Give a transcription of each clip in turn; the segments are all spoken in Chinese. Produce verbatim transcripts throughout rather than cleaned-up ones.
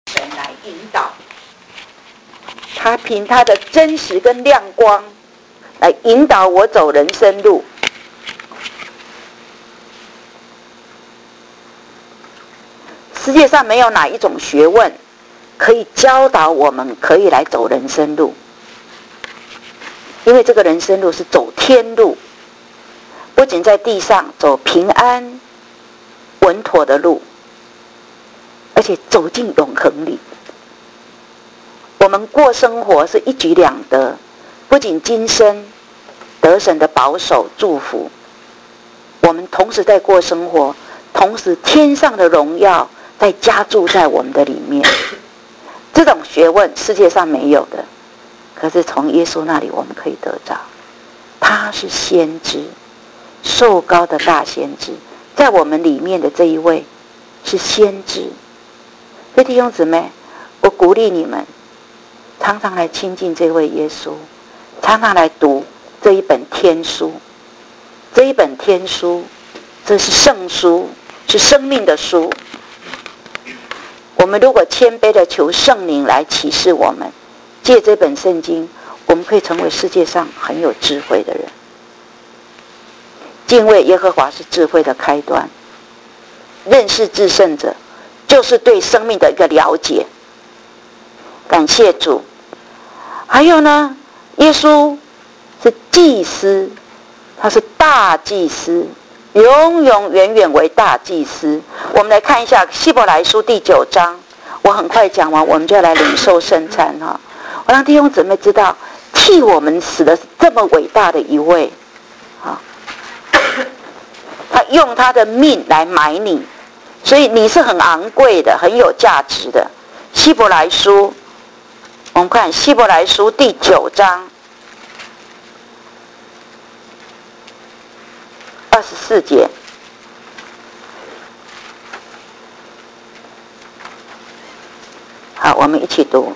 神来引导，他凭他的真实跟亮光来引导我走人生路。世界上没有哪一种学问可以教导我们可以来走人生路，因为这个人生路是走天路，不仅在地上走平安稳妥的路，而且走进永恒里。我们过生活是一举两得，不仅今生得神的保守祝福，我们同时在过生活，同时天上的荣耀在加注在我们的里面。这种学问世界上没有的，可是从耶稣那里我们可以得着。他是先知，受膏的大先知，在我们里面的这一位是先知。所以弟兄姊妹，我鼓励你们常常来亲近这位耶稣，常常来读这一本天书。这一本天书，这是圣书，是生命的书。我们如果谦卑的求圣灵来启示我们，借这本圣经，我们可以成为世界上很有智慧的人。敬畏耶和华是智慧的开端，认识至圣者就是对生命的一个了解。感谢主。还有呢，耶稣是祭司，他是大祭司，永永远远为大祭司。我们来看一下希伯来书第九章，我很快讲完，我们就要来领受圣餐哈。我让弟兄姊妹知道，替我们死的是这么伟大的一位啊，他用他的命来买你，所以你是很昂贵的，很有价值的。希伯来书，我们看希伯来书第九章二十四节。好，我们一起读。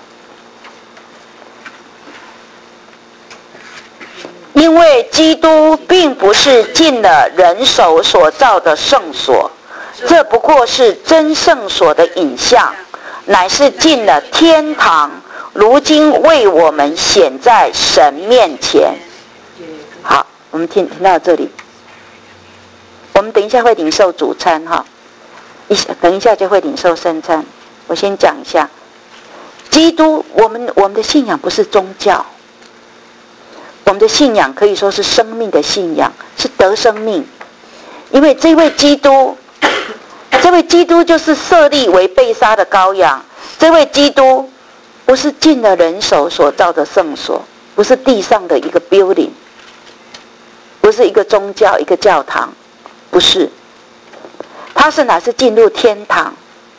因为基督并不是进了人手所造的圣所，这不过是真圣所的影像，乃是进了天堂，如今为我们显在神面前。好，我们听听到这里。我们等一下会领受主餐哈，一等一下就会领受圣餐。我先讲一下，基督，我们我们的信仰不是宗教，我们的信仰可以说是生命的信仰，是得生命。因为这位基督，这位基督就是设立为被杀的羔羊。这位基督不是进了人手所造的圣所，不是地上的一个 building， 不是一个宗教一个教堂，不是，他是哪是进入天堂？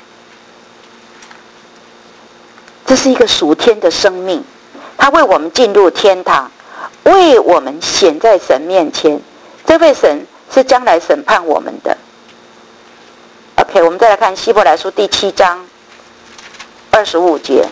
这是一个属天的生命，他为我们进入天堂，为我们显在神面前。这位神是将来审判我们的。OK， 我们再来看希伯来书第七章二十五节，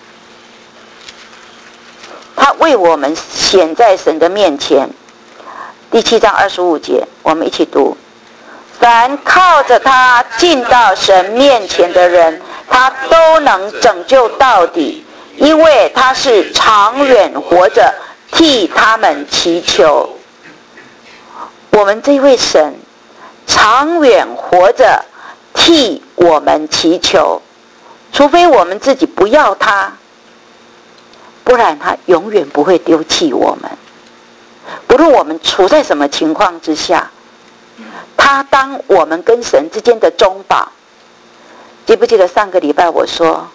他为我们显在神的面前。第七章二十五节，我们一起读。凡靠着他进到神面前的人，他都能拯救到底，因为他是长远活着替他们祈求。我们这位神长远活着替我们祈求，除非我们自己不要他，不然他永远不会丢弃我们。不论我们处在什么情况之下，他当我们跟神之间的中保。记不记得上个礼拜我说，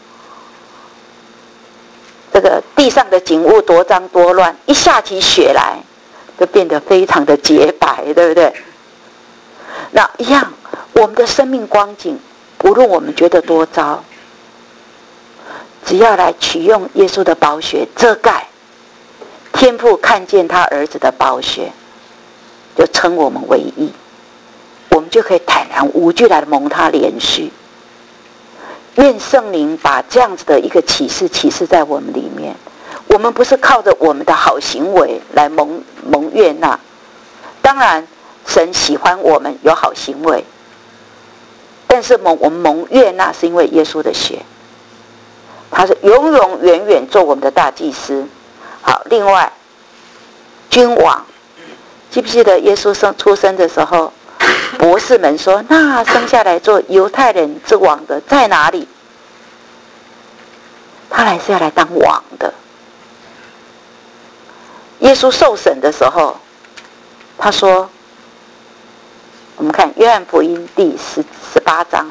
这个地上的景物多脏多乱，一下起雪来就变得非常的洁白，对不对？那一样，我们的生命光景，无论我们觉得多糟，只要来取用耶稣的宝血遮盖，天父看见他儿子的宝血，就称我们为义，我们就可以坦然无惧来蒙他怜恤。愿圣灵把这样子的一个启示启示在我们里面。我们不是靠着我们的好行为来蒙蒙悦纳，当然神喜欢我们有好行为，但是蒙我们蒙悦纳是因为耶稣的血。 他是永永远远做我们的大祭司。好，另外君王，记不记得耶稣生出生的时候，博士们说，那生下来做犹太人之王的在哪里？他来是要来当王的。耶稣受审的时候，他说，我们看约翰福音第十十八章，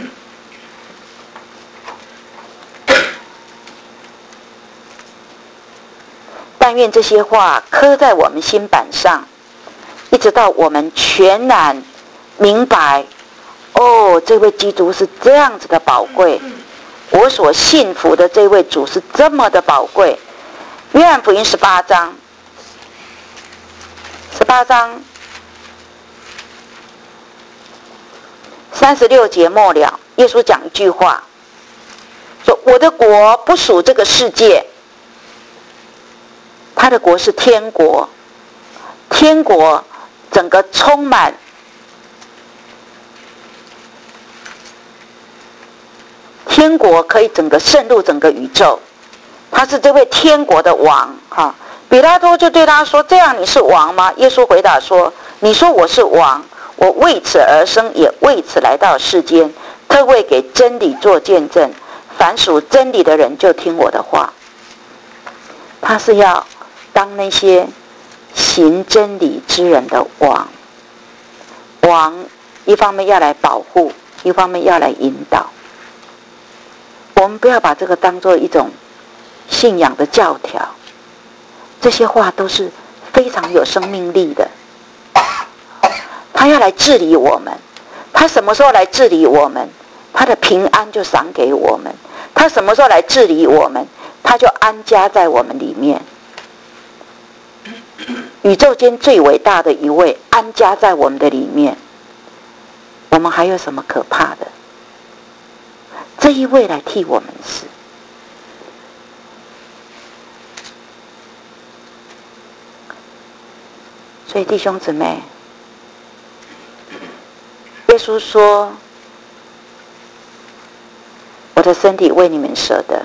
但愿这些话刻在我们心板上，一直到我们全然明白，哦，这位基督是这样子的宝贵，我所信服的这位主是这么的宝贵。约翰福音十八章，十八章三十六节末了，耶稣讲一句话，说：“我的国不属这个世界，他的国是天国，天国整个充满天国，可以整个渗入整个宇宙。他是这位天国的王。”哈，比拉多就对他说：“这样你是王吗？”耶稣回答说：“你说我是王，我为此而生，也为此来到世间，特为给真理做见证。凡属真理的人就听我的话。”他是要当那些行真理之人的王。王一方面要来保护，一方面要来引导。我们不要把这个当作一种信仰的教条，这些话都是非常有生命力的。他要来治理我们，他什么时候来治理我们，他的平安就赏给我们。他什么时候来治理我们，他就安家在我们里面。宇宙间最伟大的一位安家在我们的里面，我们还有什么可怕的？这一位来替我们死。所以弟兄姊妹，耶稣说，我的身体为你们舍的，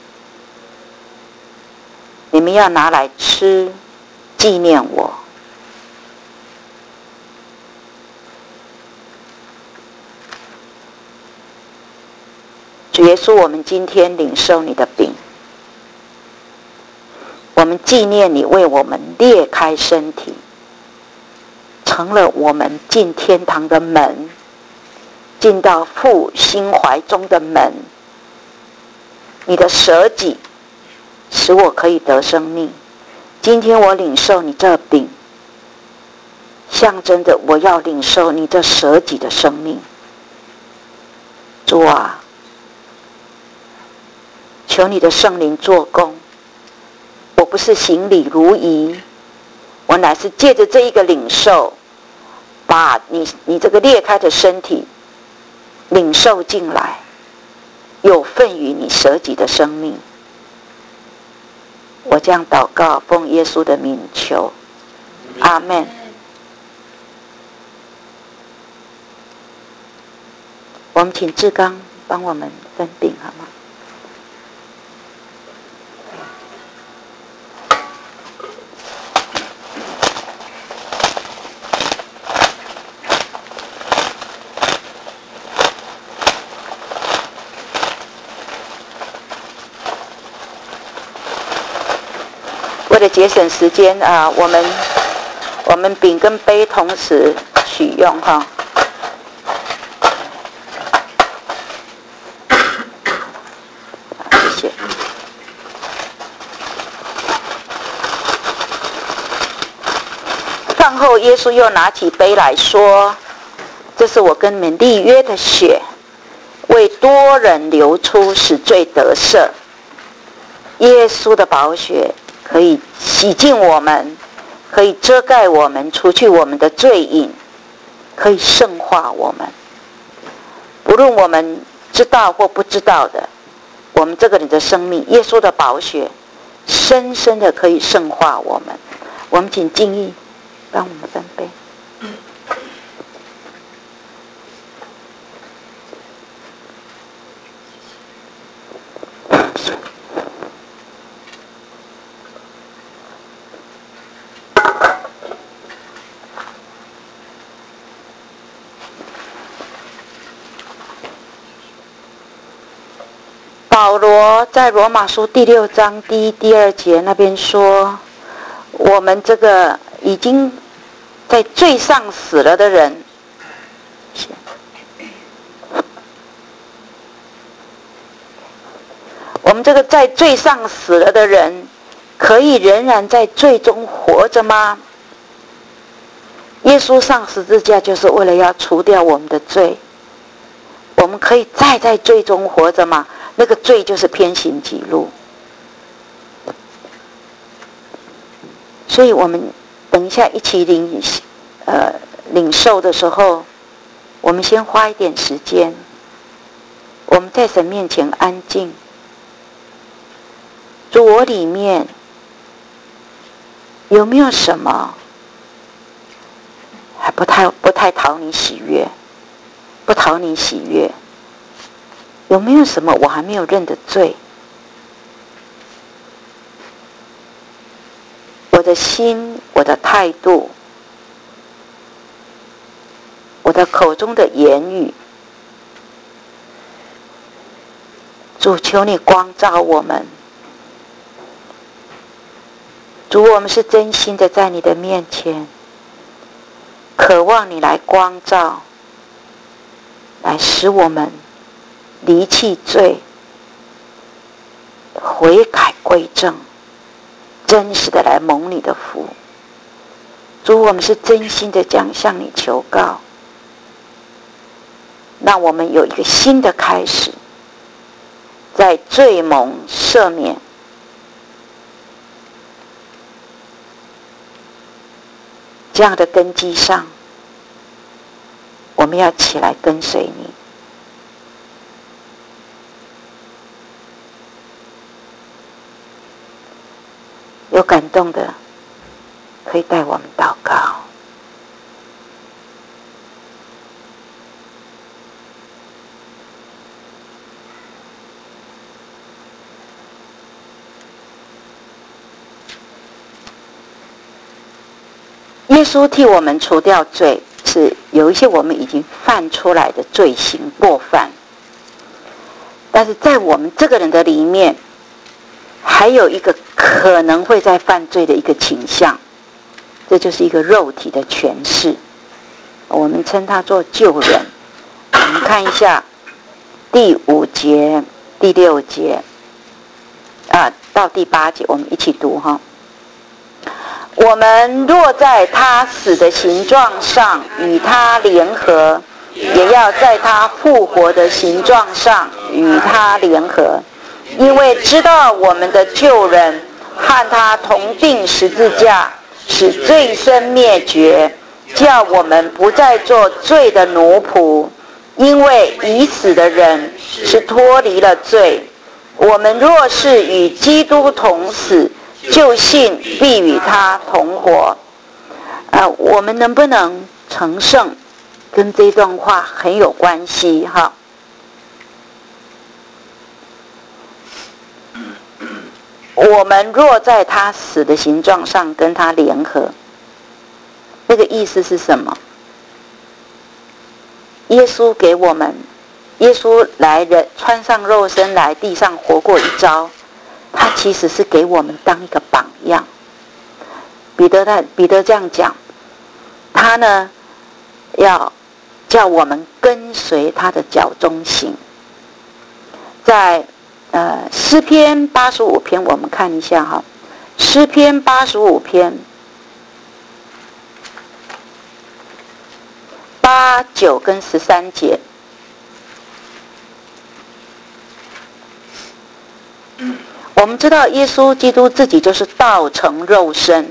你们要拿来吃，纪念我。主耶稣，我们今天领受你的饼，我们纪念你为我们裂开身体，成了我们进天堂的门，进到父心怀中的门。你的舍己使我可以得生命。今天我领受你这饼，象征着我要领受你这舍己的生命。主啊，求你的圣灵做工。我不是行礼如仪，我乃是借着这一个领受，把你你这个裂开的身体领受进来，有份于你舍己的生命。我这样祷告，奉耶稣的名求，阿们。我们请志刚帮我们分饼好吗？为了节省时间啊，我们我们饼跟杯同时取用哈。谢谢。饭后，耶稣又拿起杯来说：“这是我跟你们立约的血，为多人流出，使罪得赦。”耶稣的宝血可以洗净我们，可以遮盖我们，除去我们的罪瘾，可以圣化我们。不论我们知道或不知道的，我们这个人的生命，耶稣的宝血深深的可以圣化我们。我们请敬意帮我们分杯。谢谢。 保罗在罗马书第六章第一、第二节那边说，我们这个已经在罪上死了的人，我们这个在罪上死了的人，可以仍然在罪中活着吗？耶稣上十字架就是为了要除掉我们的罪，我们可以再在罪中活着吗？那个罪就是偏行己路。所以我们等一下一起领呃领受的时候，我们先花一点时间，我们在神面前安静。主，我里面有没有什么还不太不太讨你喜悦，不讨你喜悦？有没有什么我还没有认的罪？我的心，我的态度，我的口中的言语，主，求你光照我们。主，我们是真心的在你的面前，渴望你来光照，来使我们离弃罪，悔改归正，真实的来蒙你的福。主，我们是真心的这样向你求告，让我们有一个新的开始，在罪蒙赦免，这样的根基上，我们要起来跟随你。有感动的，可以带我们祷告。耶稣替我们除掉罪，是有一些我们已经犯出来的罪行过犯，但是在我们这个人的里面，还有一个可能会在犯罪的一个倾向，这就是一个肉体的权势，我们称它做旧人。我们看一下第五节、第六节啊，到第八节，我们一起读哈。我们若在他死的形状上与他联合，也要在他复活的形状上与他联合，因为知道我们的旧人和他同定十字架，使罪身灭绝，叫我们不再做罪的奴仆。因为已死的人是脱离了罪，我们若是与基督同死，就信必与他同活。啊，我们能不能成圣，跟这段话很有关系哈。我们若在他死的形状上跟他联合，那个意思是什么？耶稣给我们，耶稣来人穿上肉身来地上活过一遭，他其实是给我们当一个榜样。彼得他彼得这样讲，他呢要叫我们跟随他的脚中行。在呃诗篇八十五篇，我们看一下哈，诗篇八十五篇八九跟十三节。我们知道耶稣基督自己就是道成肉身，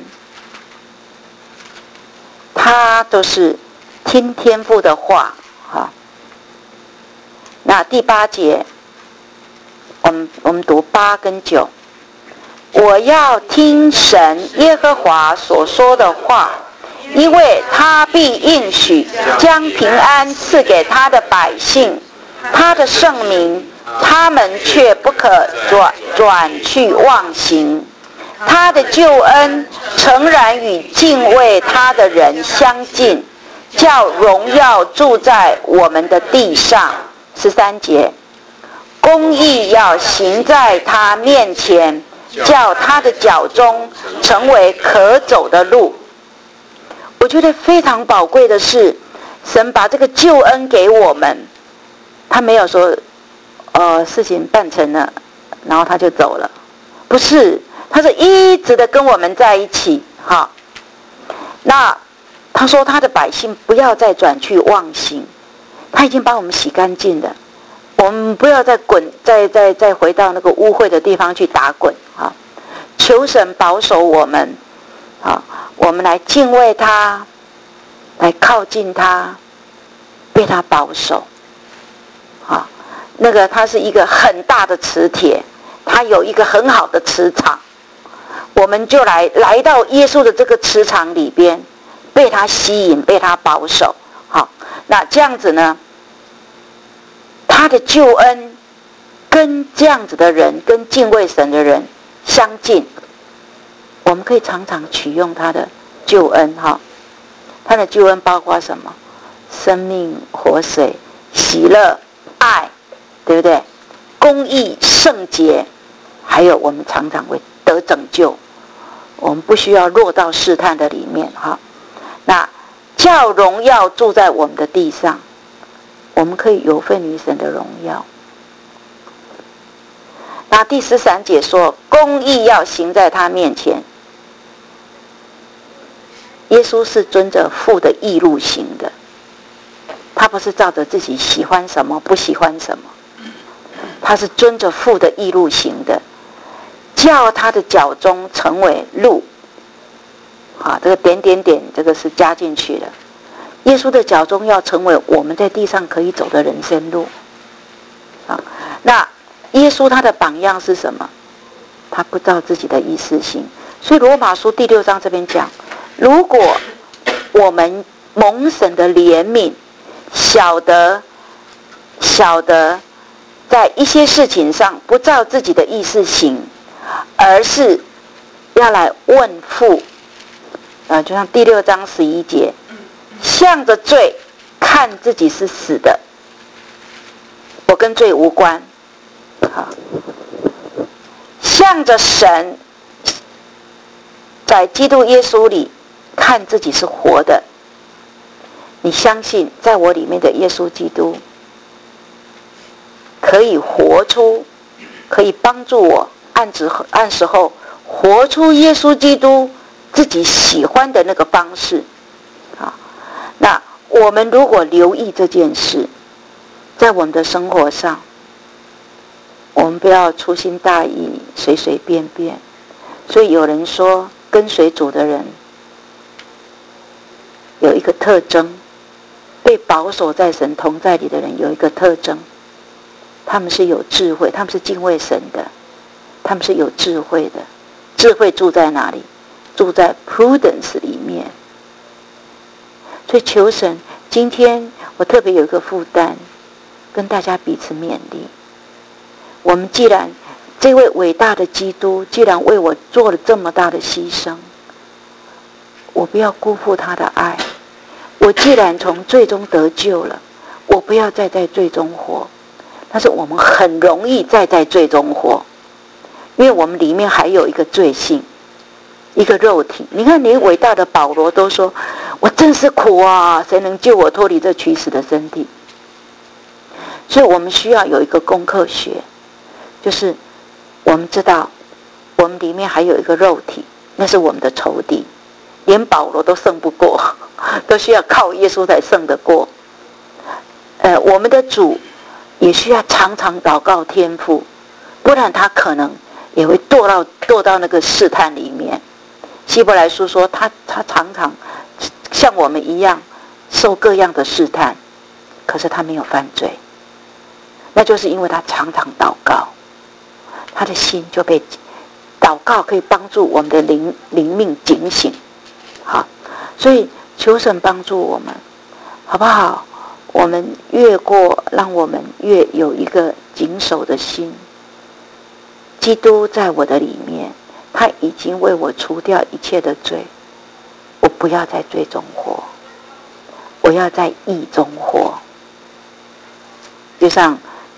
他都是听天父的话哈。那第八节，我们我们读八跟九，我要听神耶和华所说的话，因为他必应许将平安赐给他的百姓，他的圣名他们却不可转转去忘形，他的救恩诚然与敬畏他的人相近，叫荣耀住在我们的地上。十三节， 公义要行在他面前，叫他的脚中成为可走的路。我觉得非常宝贵的是，神把这个救恩给我们，他没有说呃事情办成了然后他就走了，不是，他是一直的跟我们在一起。哈，那他说他的百姓不要再转去妄行，他已经把我们洗干净了，我们不要再滚再再再回到那个污秽的地方去打滚。哈，求神保守我们，啊，我们来敬畏他，来靠近他，被他保守。啊，那个它是一个很大的磁铁，它有一个很好的磁场，我们就来来到耶稣的这个磁场里边，被他吸引，被他保守。好，那这样子呢，他的救恩跟这样子的人，跟敬畏神的人相近，我们可以常常取用他的救恩。哈，他的救恩包括什么？生命、活水、喜乐、爱，对不对？公义、圣洁，还有我们常常会得拯救，我们不需要落到试探的里面。哈，那叫荣耀住在我们的地上，我们可以有份于神的荣耀。那第十三节说，公义要行在他面前。耶稣是遵着父的义路行的，他不是照着自己喜欢什么不喜欢什么，他是遵着父的义路行的，叫他的脚中成为路。啊，这个点点点，这个是加进去的。耶稣的脚中要成为我们在地上可以走的人生路。啊，那耶稣他的榜样是什么？他不照自己的意思行。所以罗马书第六章这边讲，如果我们蒙神的怜悯，晓得晓得在一些事情上不照自己的意思行，而是要来问父。啊，就像第六章十一节，向着罪看自己是死的，我跟罪无关。好，向着神，在基督耶稣里看自己是活的。你相信在我里面的耶稣基督可以活出，可以帮助我按时按时候活出耶稣基督自己喜欢的那个方式。好，那我们如果留意这件事，在我们的生活上，我们不要粗心大意，随随便便。所以有人说，跟随主的人有一个特征，被保守在神同在里的人有一个特征，他们是有智慧，他们是敬畏神的，他们是有智慧的。智慧住在哪里？住在 prudence 里面。所以求神，今天我特别有一个负担，跟大家彼此勉励。我们既然这位伟大的基督既然为我做了这么大的牺牲，我不要辜负他的爱。我既然从罪中得救了，我不要再在罪中活。但是我们很容易再在罪中活，因为我们里面还有一个罪性，一个肉体。你看连伟大的保罗都说，我真是苦啊，谁能救我脱离这取死的身体？所以我们需要有一个功课学，就是我们知道我们里面还有一个肉体，那是我们的仇敌，连保罗都胜不过，都需要靠耶稣才胜得过。呃，我们的主也需要常常祷告天父，不然他可能也会堕到堕到那个试探里面。希伯来书说他他常常像我们一样受各样的试探，可是他没有犯罪，那就是因为他常常祷告，他的心就被祷告可以帮助我们的灵灵命警醒。好，所以求神帮助我们，好不好？我们越过，让我们越有一个谨守的心。基督在我的里面，他已经为我除掉一切的罪，我不要在罪中活，我要在义中活。就像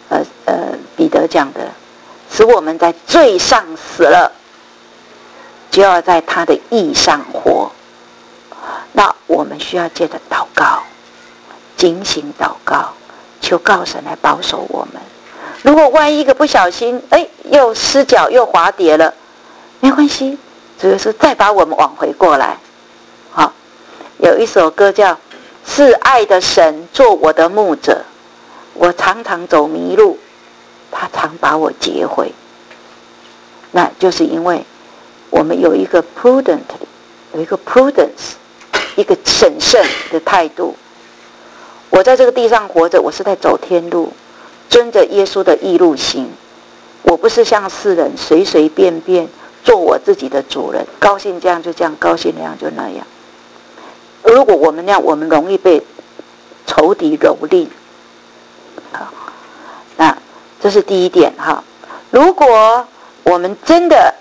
呃呃彼得讲的，使我们在罪上死了，就要在他的义上活。那我们需要借着祷告，警醒祷告，求告神来保守我们。如果万一一个不小心，哎，又失脚又滑跌了，没关系，主耶稣再把我们挽回过来。好，有一首歌叫是爱的神做我的牧者，我常常走迷路，他常把我接回。那就是因为我们有一个 prudent， 有一个 prudence， 一个审慎的态度。我在这个地上活着，我是在走天路，遵着耶稣的义路行。我不是像世人随随便便做我自己的主人，高兴这样就这样，高兴那样就那样。如果我们那样，我们容易被仇敌蹂躏。好，那这是第一点哈。如果我们真的，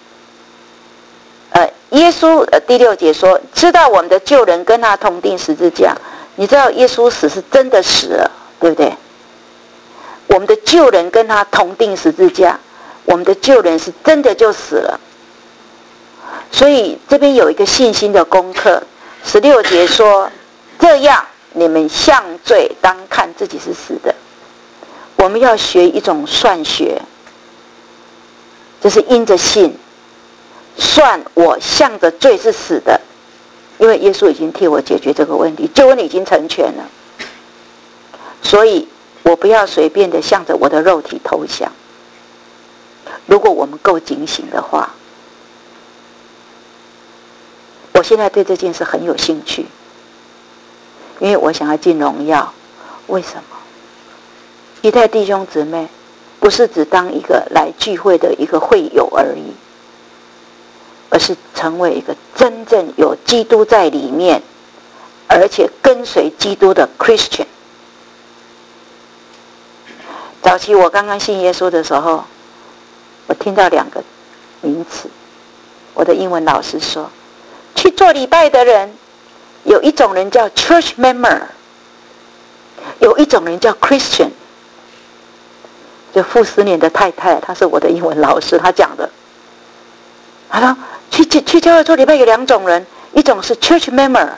呃，耶稣呃第六节说，知道我们的旧人跟他同定十字架，你知道耶稣死是真的死了，对不对？我们的旧人跟他同定十字架，我们的旧人是真的就死了。所以这边有一个信心的功课。十六节说，这样你们向罪当看自己是死的。我们要学一种算学，就是因着信算我向着罪是死的，因为耶稣已经替我解决这个问题，救恩已经成全了，所以我不要随便的向着我的肉体投降。如果我们够警醒的话，我现在对这件事很有兴趣，因为我想要进荣耀。为什么？基太弟兄姊妹不是只当一个来聚会的一个会友而已，而是成为一个真正有基督在里面，而且跟随基督的 Christian。 早期我刚刚信耶稣的时候，我听到两个名词，我的英文老师说，去做礼拜的人，有一种人叫 church member， 有一种人叫 Christian。 就傅斯年的太太，她是我的英文老师，她讲的。他说去去教会做礼拜有两种人，一种是 church member，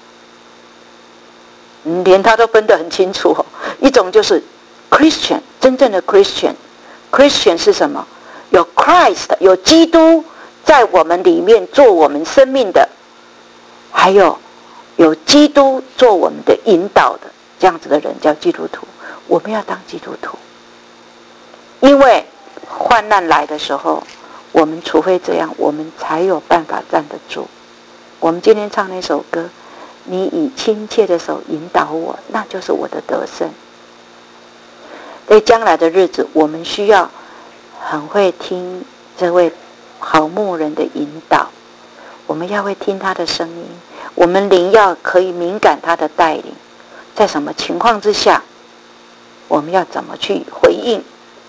连他都分得很清楚哦。一种就是 Christian， 真正的 Christian。Christian 是什么？有 Christ， 有基督在我们里面做我们生命的，还有有基督做我们的引导的，这样子的人叫基督徒。我们要当基督徒，因为患难来的时候，我们除非这样，我们才有办法站得住。我们今天唱那首歌，你以亲切的手引导我，那就是我的得胜。在将来的日子，我们需要很会听这位好牧人的引导，我们要会听他的声音，我们灵要可以敏感他的带领，在什么情况之下，我们要怎么去回应。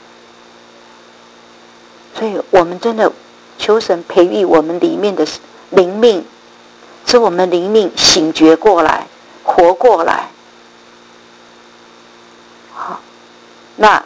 所以我们真的求神培育我们里面的灵命，使我们灵命醒觉过来，活过来。好，那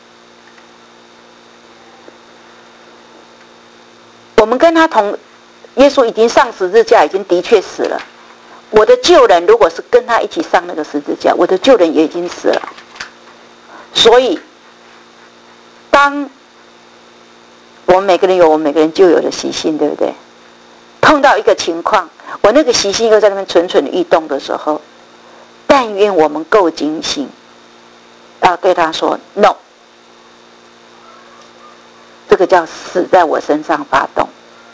我们跟他同，耶稣已经上十字架，已经的确死了。我的旧人如果是跟他一起上那个十字架，我的旧人也已经死了。所以当我们每个人有我们每个人就有的习性，对不对？碰到一个情况，我那个习性又在那边蠢蠢欲动的时候，但愿我们够警醒，要对他说 no， 这个叫死在我身上发动。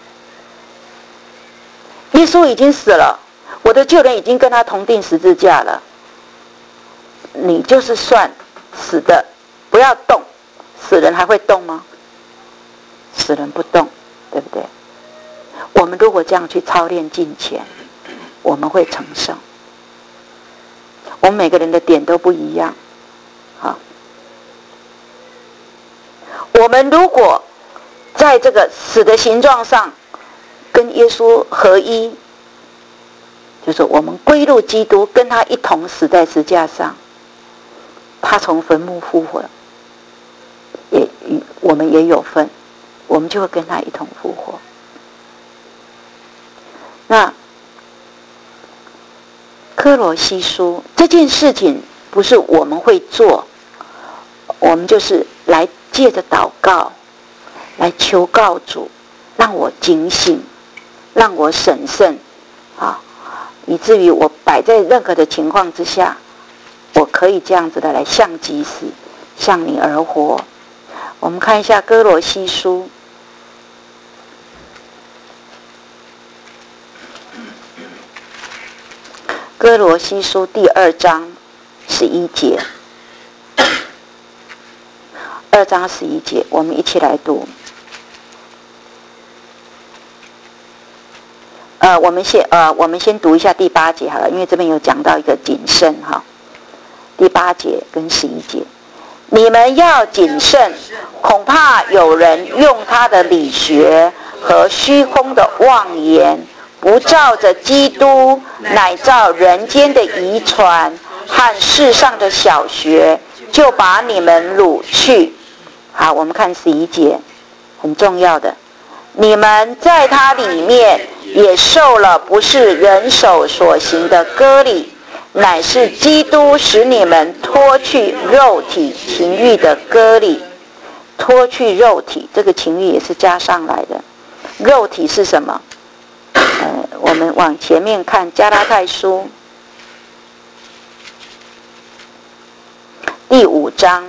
耶稣已经死了，我的旧人已经跟他同定十字架了，你就是算死的，不要动。死人还会动吗？死人不动，对不对？我们如果这样去操练敬虔，我们会成圣。我们每个人的点都不一样。好，我们如果在这个死的形状上跟耶稣合一，就是我们归入基督，跟他一同死在十字架上，他从坟墓复活， 我们也有份，我们就会跟他一同复活。那歌罗西书这件事情不是我们会做，我们就是来借着祷告来求告主，让我警醒，让我审慎啊，以至于我摆在任何的情况之下，我可以这样子的来向己死，向你而活。我们看一下歌罗西书歌罗西书第二章十一节，二章十一节，我们一起来读。呃，我们先呃，我们先读一下第八节好了，因为这边有讲到一个谨慎哈。第八节跟十一节，你们要谨慎，恐怕有人用他的理学和虚空的妄言，不照着基督，乃照人间的遗传和世上的小学，就把你们掳去。好，我们看十一节，很重要的，你们在他里面也受了不是人手所行的割礼，乃是基督使你们脱去肉体情欲的割礼。脱去肉体，这个情欲也是加上来的。肉体是什么？呃，我们往前面看加拉太书第五章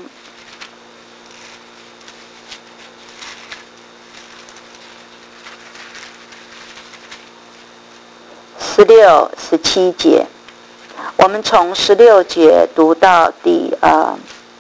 十六、十七节。我们从十六节读到第呃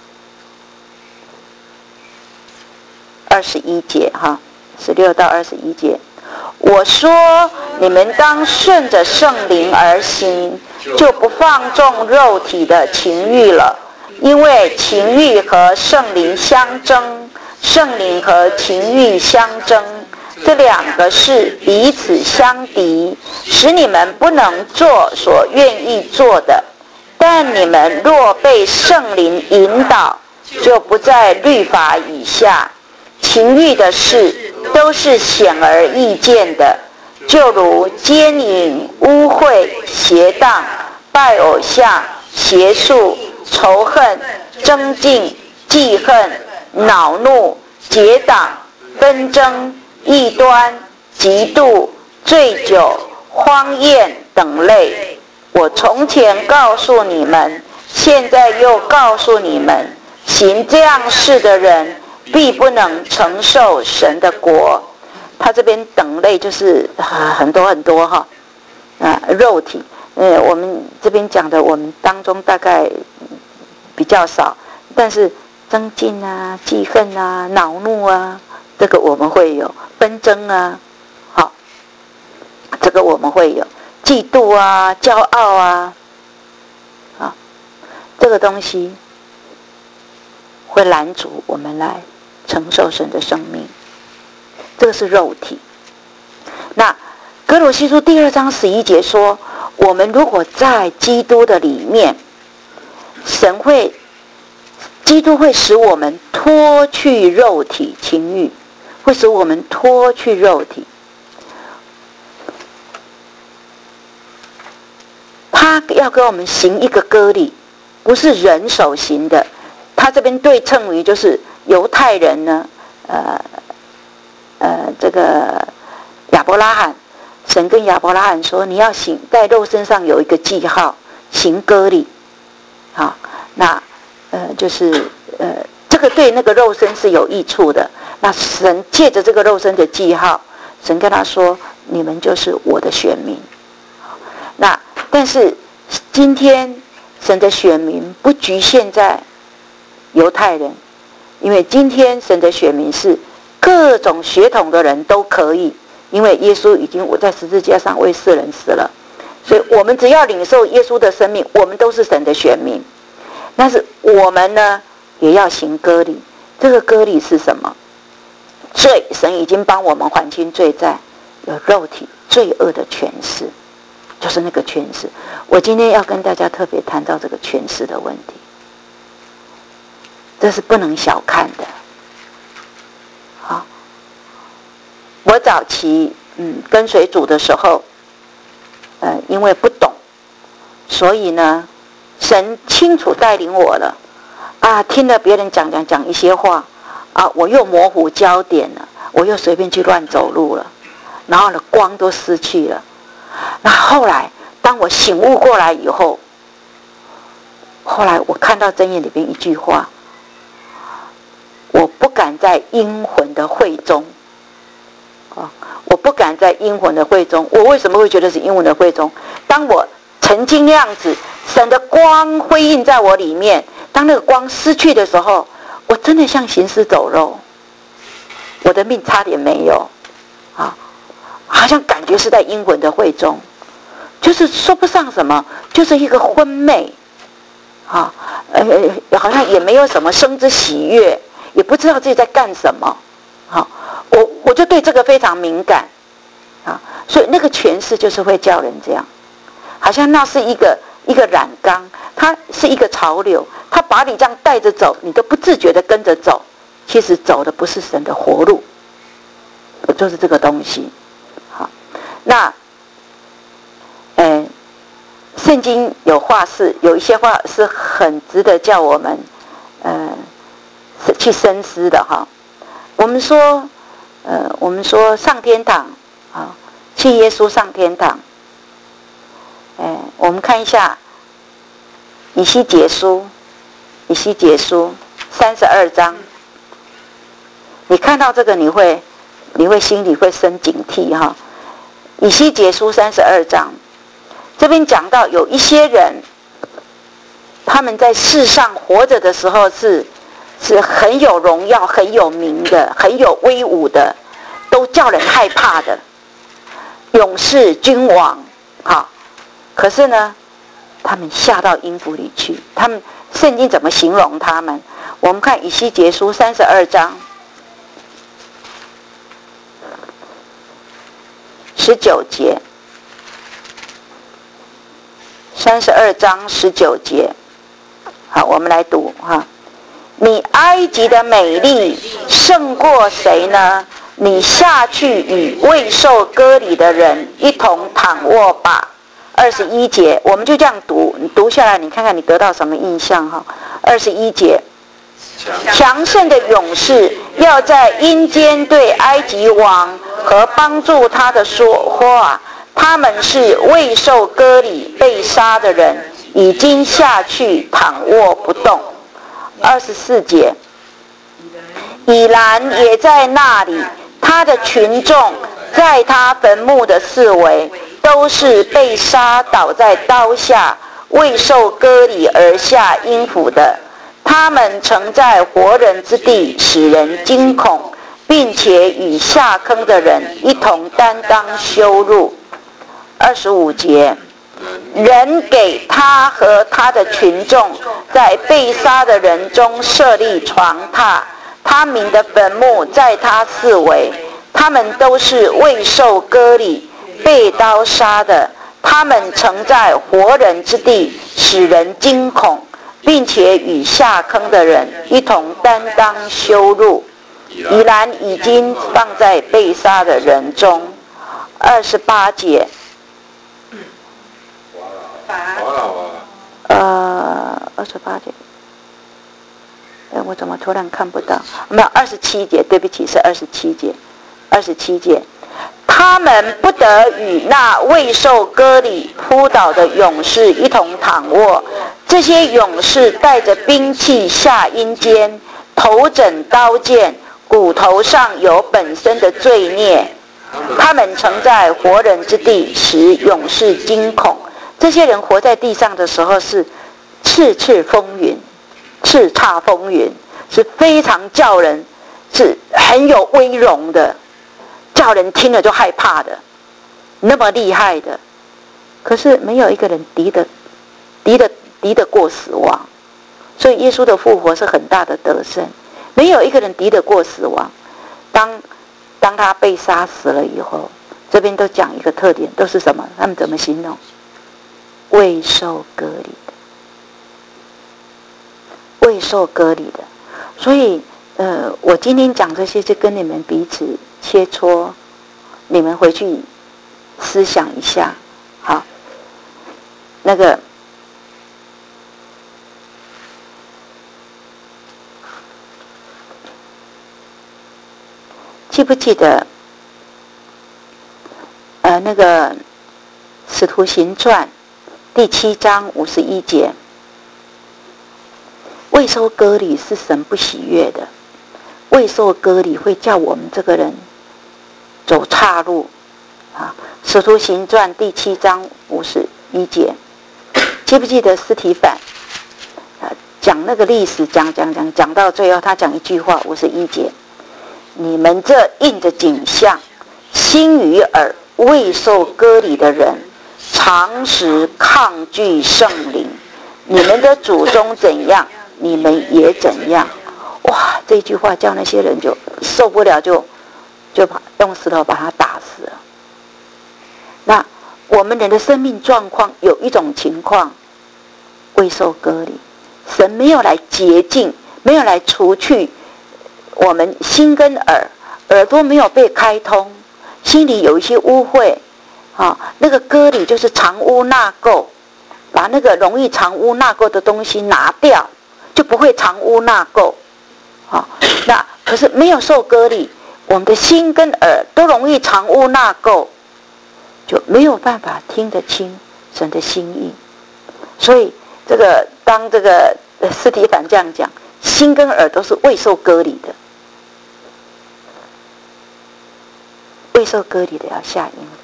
二十一节哈，十六到二十一节。我说，你们当顺着圣灵而行，就不放纵肉体的情欲了，因为情欲和圣灵相争，圣灵和情欲相争，这两个是彼此相敌，使你们不能做所愿意做的。但你们若被圣灵引导，就不在律法以下。情欲的事都是显而易见的，就如奸淫、污秽、邪荡、拜偶像、邪术、仇恨、争竞、记恨、恼怒、结党、纷争、异端、嫉妒、醉酒、荒宴等类。我从前告诉你们，现在又告诉你们，行这样事的人必不能承受神的国。他这边等类就是、啊、很多很多哈，啊，肉体，呃，我们这边讲的，我们当中大概比较少，但是争竞啊、记恨啊、恼怒啊，这个我们会有；纷争啊，好，这个我们会有；嫉妒啊、骄傲啊，啊，这个东西会拦阻我们来承受神的生命，这个是肉体。那哥罗西书第二章十一节说，我们如果在基督的里面，神会，基督会使我们脱去肉体情欲，会使我们脱去肉体。他要给我们行一个割礼，不是人手行的。他这边对称于就是犹太人呢，呃呃，这个亚伯拉罕，神跟亚伯拉罕说，你要行在肉身上有一个记号，行割礼，好，那呃就是呃这个对那个肉身是有益处的。那神借着这个肉身的记号，神跟他说，你们就是我的选民。那但是今天神的选民不局限在犹太人，因为今天神的选民是各种血统的人都可以，因为耶稣已经我在十字架上为世人死了，所以我们只要领受耶稣的生命，我们都是神的选民。但是我们呢，也要行割礼。这个割礼是什么？罪，神已经帮我们还清罪债，有肉体罪恶的权势，就是那个权势。我今天要跟大家特别谈到这个权势的问题，这是不能小看的。 我早期嗯跟随主的时候，呃，因为不懂，所以呢，神清楚带领我了啊，听了别人讲讲讲一些话啊，我又模糊焦点了，我又随便去乱走路了，然后呢，光都失去了。那后来，当我醒悟过来以后，后来我看到箴言里边一句话，我不敢在阴魂的会中，啊，我不敢在阴魂的会中。我为什么会觉得是阴魂的会中？当我曾经那样子，神的光辉映在我里面，当那个光失去的时候，我真的像行尸走肉，我的命差点没有，啊，好像感觉是在阴魂的会中，就是说不上什么，就是一个昏昧，啊，呃，好像也没有什么生之喜悦，也不知道自己在干什么，好，我我就对这个非常敏感，啊，所以那个诠释就是会叫人这样，好像那是一个一个染缸，它是一个潮流，它把你这样带着走，你都不自觉的跟着走，其实走的不是神的活路，就是这个东西。好，那，呃，圣经有话是有一些话是很值得叫我们，呃，去深思的哈。我们说，呃，我们说上天堂啊，信耶稣上天堂。哎，我们看一下以西结书，以西结书三十二章，你看到这个你会你会心里会生警惕哈。以西结书三十二章，这边讲到有一些人，他们在世上活着的时候是是很有荣耀、很有名的、很有威武的，都叫人害怕的，勇士、君王，哈。可是呢，他们下到阴府里去。他们圣经怎么形容他们？我们看以西结书三十二章十九节，三十二章十九节。好，我们来读哈。你埃及的美丽胜过谁呢？你下去与未受割礼的人一同躺卧吧。二十一节，我们就这样读，你读下来，你看看你得到什么印象哈？二十一节，强盛的勇士要在阴间对埃及王和帮助他的说话，他们是未受割礼被杀的人，已经下去躺卧不动。二十四节，以兰也在那里，他的群众在他坟墓的四围。都是被杀倒在刀下，未受割礼而下阴府的。他们曾在活人之地使人惊恐，并且与下坑的人一同担当羞辱。二十五节，人给他和他的群众在被杀的人中设立床榻，他民的坟墓在他四围。他们都是未受割礼被刀杀的，他们曾在活人之地使人惊恐，并且与下坑的人一同担当羞辱。以兰已经放在被杀的人中。二十八节，呃，二十八节，哎，我怎么突然看不到？没有，二十七节，对不起，是二十七节，二十七节。他们不得与那未受割礼扑倒的勇士一同躺卧，这些勇士带着兵器下阴间，头枕刀剑，骨头上有本身的罪孽。他们曾在活人之地使勇士惊恐。这些人活在地上的时候是叱咤风云，叱咤风云，是非常叫人是很有威荣的，叫人听了就害怕的，那么厉害的。可是没有一个人敌得敌得敌得过死亡，所以耶稣的复活是很大的得胜，没有一个人敌得过死亡。当当他被杀死了以后，这边都讲一个特点，都是什么？他们怎么形容？未受割礼的，未受割礼的。所以，呃，我今天讲这些，就跟你们彼此切磋你们回去思想一下。好，那个记不记得呃那个使徒行传第七章五十一节，未受割礼是神不喜悦的，未受割礼会叫我们这个人走岔路啊。使徒行传第七章五十一节，记不记得司提反啊讲那个历史，讲讲讲讲到最后，他讲一句话，五十一节，你们这印着景象、心与耳未受割礼的人，常时抗拒圣灵，你们的祖宗怎样，你们也怎样。哇，这句话叫那些人就受不了，就就把用石头把他打死了。那我们人的生命状况有一种情况，未受割礼，神没有来洁净，没有来除去我们心跟耳，耳朵没有被开通，心里有一些污秽啊。那个割礼就是藏污纳垢，把那个容易藏污纳垢的东西拿掉，就不会藏污纳垢。好，那可是没有受割礼，我们的心跟耳都容易藏污纳垢，就没有办法听得清神的心意。所以这个当这个司提反这样讲，心跟耳都是未受割礼的，未受割礼的要下阴府。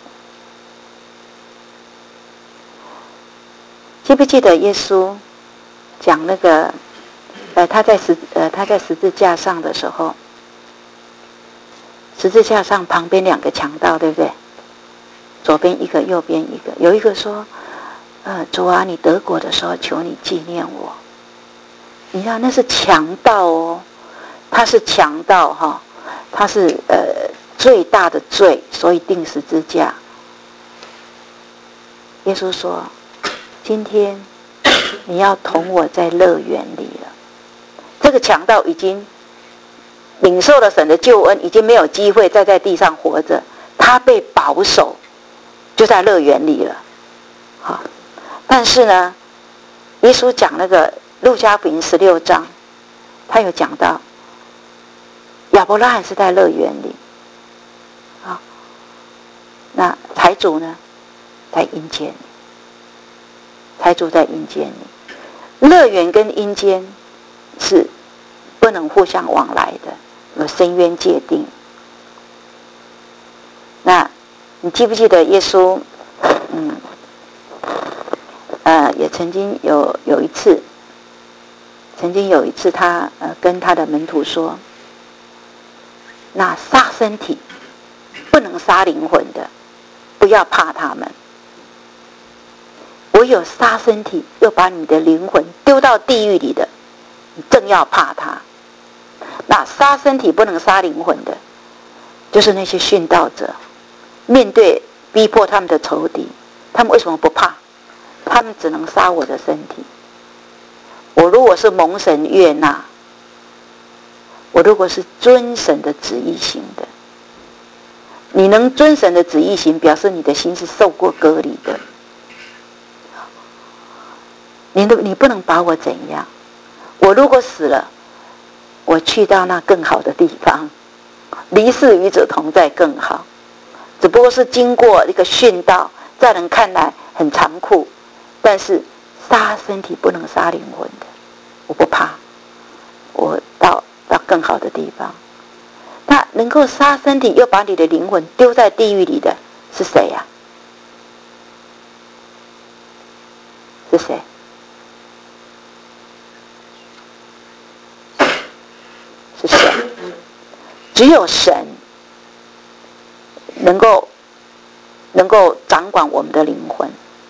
记不记得耶稣讲那个呃，他在十呃他在十字架上的时候，十字架上旁边两个强盗，对不对？左边一个，右边一个。有一个说：“呃，主啊，你得国的时候，求你纪念我。”你知道那是强盗哦，他是强盗哈、哦，他是呃最大的罪，所以钉十字架。耶稣说：“今天你要同我在乐园里了。”这个强盗已经领受了神的救恩，已经没有机会再在地上活着，他被保守，就在乐园里了。好，但是呢，耶稣讲那个路加福音十六章，他有讲到亚伯拉罕是在乐园里，好，那财主呢，在阴间里，财主在阴间里，乐园跟阴间是不能互相往来的，有深渊界定。那你记不记得耶稣，嗯，呃，也曾经有有一次，曾经有一次他呃跟他的门徒说，那杀身体不能杀灵魂的，不要怕他们。唯有杀身体又把你的灵魂丢到地狱里的，你正要怕他。那杀身体不能杀灵魂的，就是那些殉道者，面对逼迫他们的仇敌，他们为什么不怕？他们只能杀我的身体。我如果是蒙神悦纳，我如果是遵神的旨意行的，你能遵神的旨意行，表示你的心是受过割礼的。你你不能把我怎样？我如果死了，我去到那更好的地方，离世与者同在更好。只不过是经过一个殉道，在人看来很残酷，但是杀身体不能杀灵魂的，我不怕，我到到更好的地方。那能够杀身体又把你的灵魂丢在地狱里的是谁呀、啊？是谁？是神，只有神能够能够掌管我们的灵魂。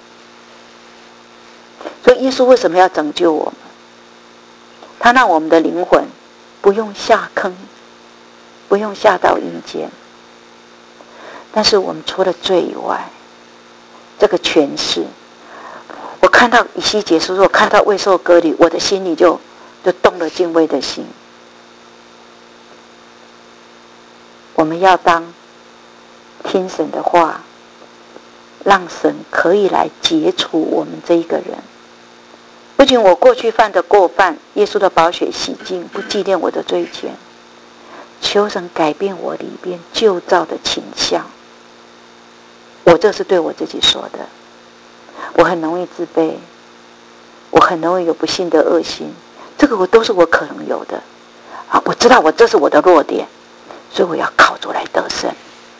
所以耶稣为什么要拯救我们？他让我们的灵魂不用下坑，不用下到阴间。但是我们除了罪以外，这个权势，我看到以西结书，我看到未受割礼，我的心里就就动了敬畏的心。我们要当听神的话，让神可以来解除我们这一个人。不仅我过去犯的过犯，耶稣的宝血洗净，不纪念我的罪愆。求神改变我里边旧造的倾向。我这是对我自己说的。我很容易自卑，我很容易有不幸的恶心，这个我都是我可能有的啊！我知道我这是我的弱点，所以我要靠主来得胜。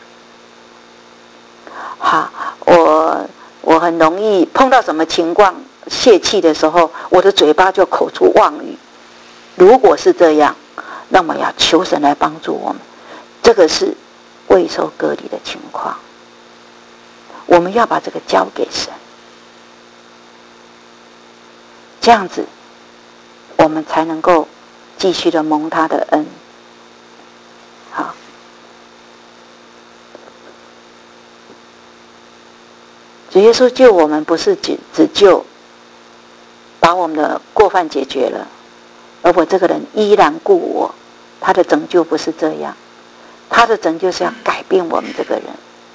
好，我我很容易碰到什么情况泄气的时候，我的嘴巴就口出妄语。如果是这样，那么要求神来帮助我们。这个是未受割礼的情况，我们要把这个交给神，这样子我们才能够继续的蒙他的恩。好，主耶稣救我们，不是只只救把我们的过犯解决了，而我这个人依然故我。他的拯救不是这样，他的拯救是要改变我们这个人，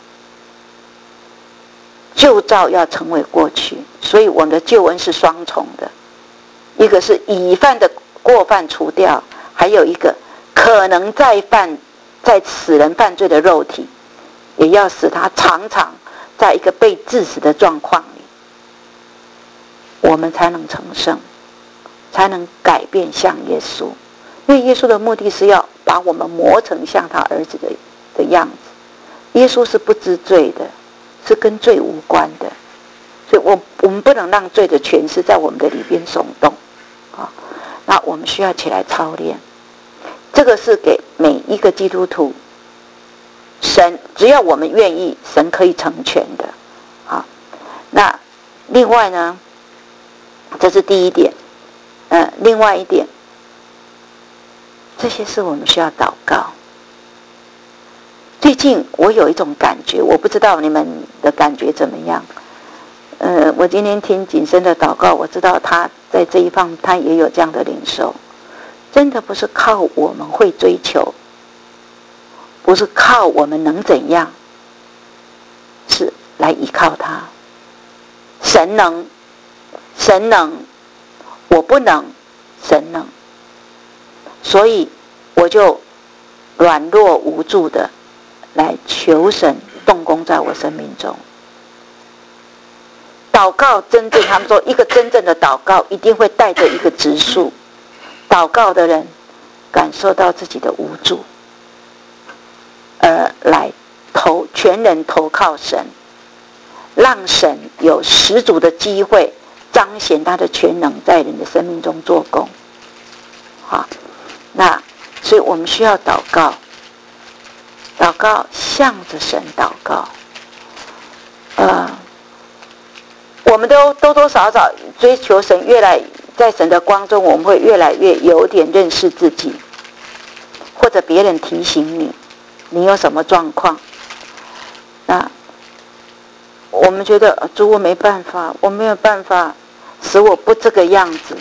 旧造要成为过去。所以我们的救恩是双重的，一个是已犯的过犯除掉，还有一个可能再犯在使人犯罪的肉体，也要使他常常在一个被致死的状况里，我们才能成圣，才能改变像耶稣。因为耶稣的目的是要把我们磨成像他儿子的的样子。耶稣是不知罪的，是跟罪无关的，所以我我们不能让罪的权势在我们的里边耸动啊。那我们需要起来操练，这个是给每一个基督徒，神只要我们愿意，神可以成全的啊。那另外呢，这是第一点，呃，另外一点。这些是我们需要祷告。最近我有一种感觉，我不知道你们的感觉怎么样。呃，我今天听谨慎的祷告，我知道他在这一方他也有这样的领受。真的不是靠我们会追求，不是靠我们能怎样，是来依靠他。神能，神能，我不能，神能。所以我就软弱无助的来求神动工在我生命中。祷告真正，他们说一个真正的祷告一定会带着一个质数。祷告的人感受到自己的无助，而来投全人投靠神，让神有十足的机会彰显他的全能在人的生命中做工。好。那所以我们需要祷告，祷告向着神祷告。呃，我们都多多少少追求神，越来在神的光中，我们会越来越有点认识自己，或者别人提醒你，你有什么状况？那我们觉得主，我没办法，我没有办法使我不这个样子。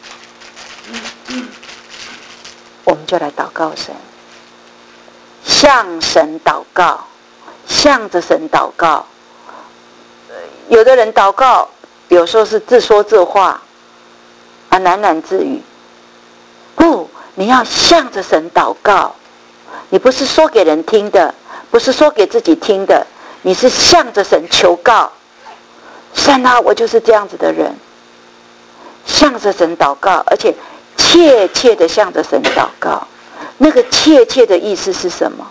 我们就来祷告神，向神祷告，向着神祷告。有的人祷告，有时候是自说自话，啊，喃喃自语。不，你要向着神祷告，你不是说给人听的，不是说给自己听的，你是向着神求告。神啊，我就是这样子的人，向着神祷告，而且切切的向着神祷告。那个切切的意思是什么？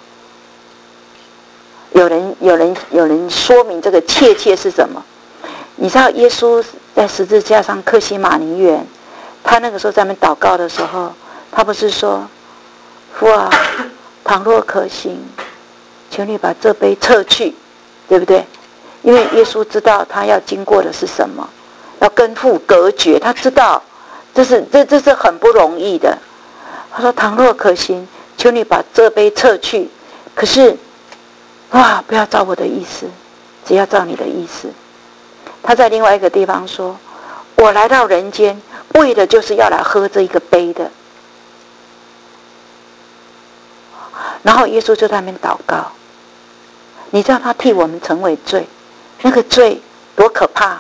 有人有人有人说明这个切切是什么？你知道耶稣在十字架上客西马尼园，他那个时候在那边祷告的时候，他不是说父啊，倘若可行，求你把这杯撤去，对不对？因为耶稣知道他要经过的是什么，要跟父隔绝，他知道这是这这是很不容易的。他说倘若可行，求你把这杯撤去。可是哇，不要照我的意思，只要照你的意思。他在另外一个地方说，我来到人间为的就是要来喝这一个杯的。然后耶稣就在那边祷告， 你知道他替我们成为罪，那个罪多可怕。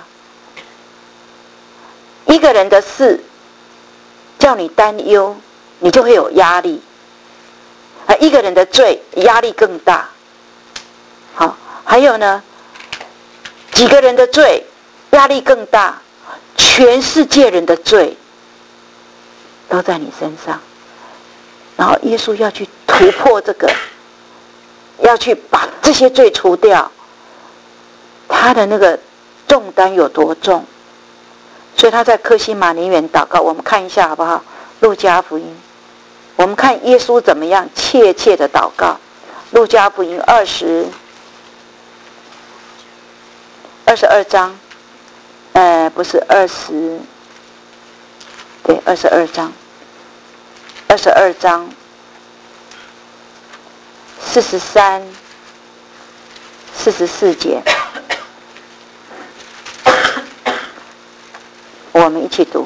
一个人的事叫你担忧，你就会有压力，而一个人的罪压力更大。好，还有呢，几个人的罪压力更大，全世界人的罪都在你身上，然后耶稣要去突破这个，要去把这些罪除掉，他的那个重担有多重？所以他在客西马尼园祷告，我们看一下好不好？路加福音，我们看耶稣怎么样切切的祷告。路加福音二十二十二章，呃，不是二十，对，二十二章，二十二章四十三、四十四节。我们一起读，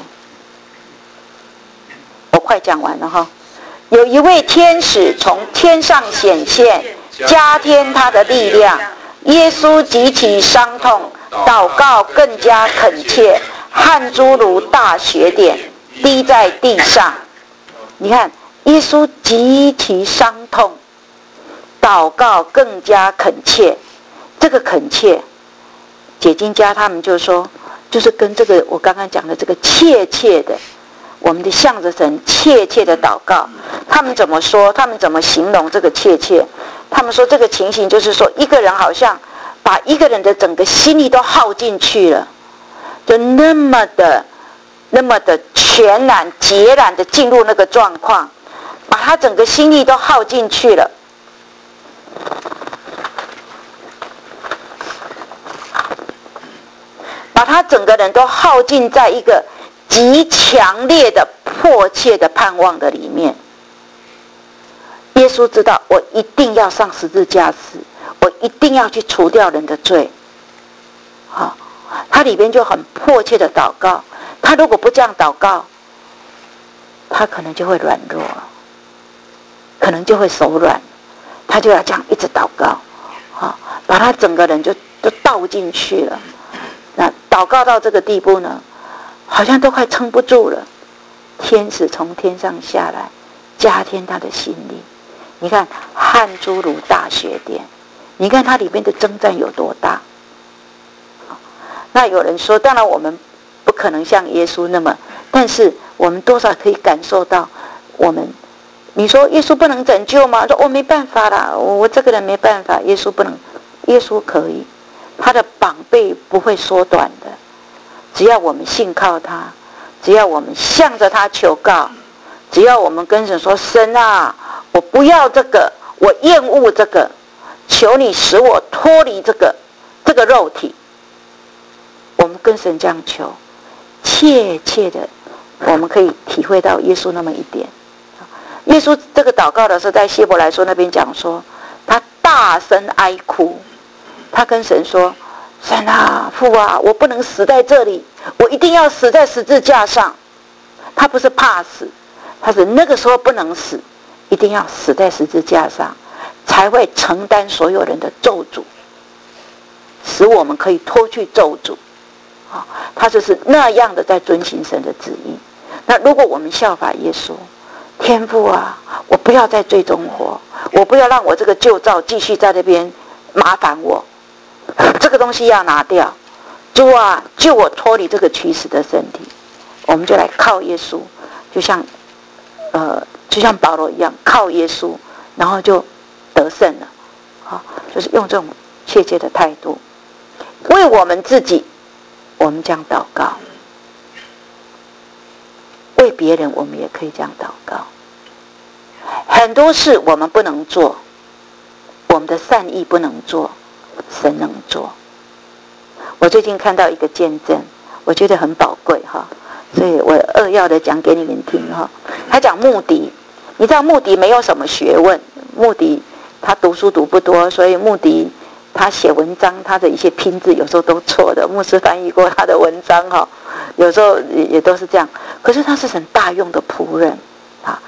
我快讲完了哈。有一位天使从天上显现，加添他的力量。耶稣极其伤痛，祷告更加恳切，汗珠如大雪点滴在地上。你看，耶稣极其伤痛，祷告更加恳切。这个恳切，解经家他们就说，就是跟这个我刚刚讲的这个切切的，我们的向着神切切的祷告，他们怎么说？他们怎么形容这个切切？他们说这个情形就是说，一个人好像把一个人的整个心力都耗进去了，就那么的、那么的全然、截然的进入那个状况，把他整个心力都耗进去了。把他整个人都耗尽在一个极强烈的迫切的盼望的里面。耶稣知道，我一定要上十字架死，我一定要去除掉人的罪。好，他里边就很迫切的祷告。他如果不这样祷告，他可能就会软弱，可能就会手软。他就要这样一直祷告，好，把他整个人就都倒进去了。那祷告到这个地步呢，好像都快撑不住了。天使从天上下来，加添他的心力。你看，汗珠如大雪点，你看它里面的征战有多大。那有人说，当然我们不可能像耶稣那么，但是我们多少可以感受到，我们，你说耶稣不能拯救吗？说我没办法啦，我我这个人没办法，耶稣不能，耶稣可以。他的膀臂不会缩短的，只要我们信靠他，只要我们向着他求告，只要我们跟神说，神啊，我不要这个，我厌恶这个，求你使我脱离这个这个肉体。我们跟神这样求，切切的我们可以体会到耶稣那么一点。耶稣这个祷告的时候，在希伯来书那边讲说，他大声哀哭，他跟神说，神啊，父啊，我不能死在这里，我一定要死在十字架上。他不是怕死，他是那个时候不能死，一定要死在十字架上，才会承担所有人的咒诅，使我们可以脱去咒诅。他就是那样的在遵行神的旨意。那如果我们效法耶稣，天父啊，我不要在罪中活，我不要让我这个旧造继续在那边麻烦我，这个东西要拿掉。主啊，救我脱离这个驱使的身体。我们就来靠耶稣，就像呃，就像保罗一样，靠耶稣，然后就得胜了。好，就是用这种切切的态度，为我们自己，我们这样祷告；为别人，我们也可以这样祷告。很多事我们不能做，我们的善意不能做，神能做。我最近看到一个见证，我觉得很宝贵哈，所以我扼要的讲给你们听哈。他讲穆迪，你知道穆迪没有什么学问，穆迪他读书读不多，所以穆迪他写文章，他的一些拼字有时候都错的。牧师翻译过他的文章哈，有时候也都是这样。可是他是很大用的仆人啊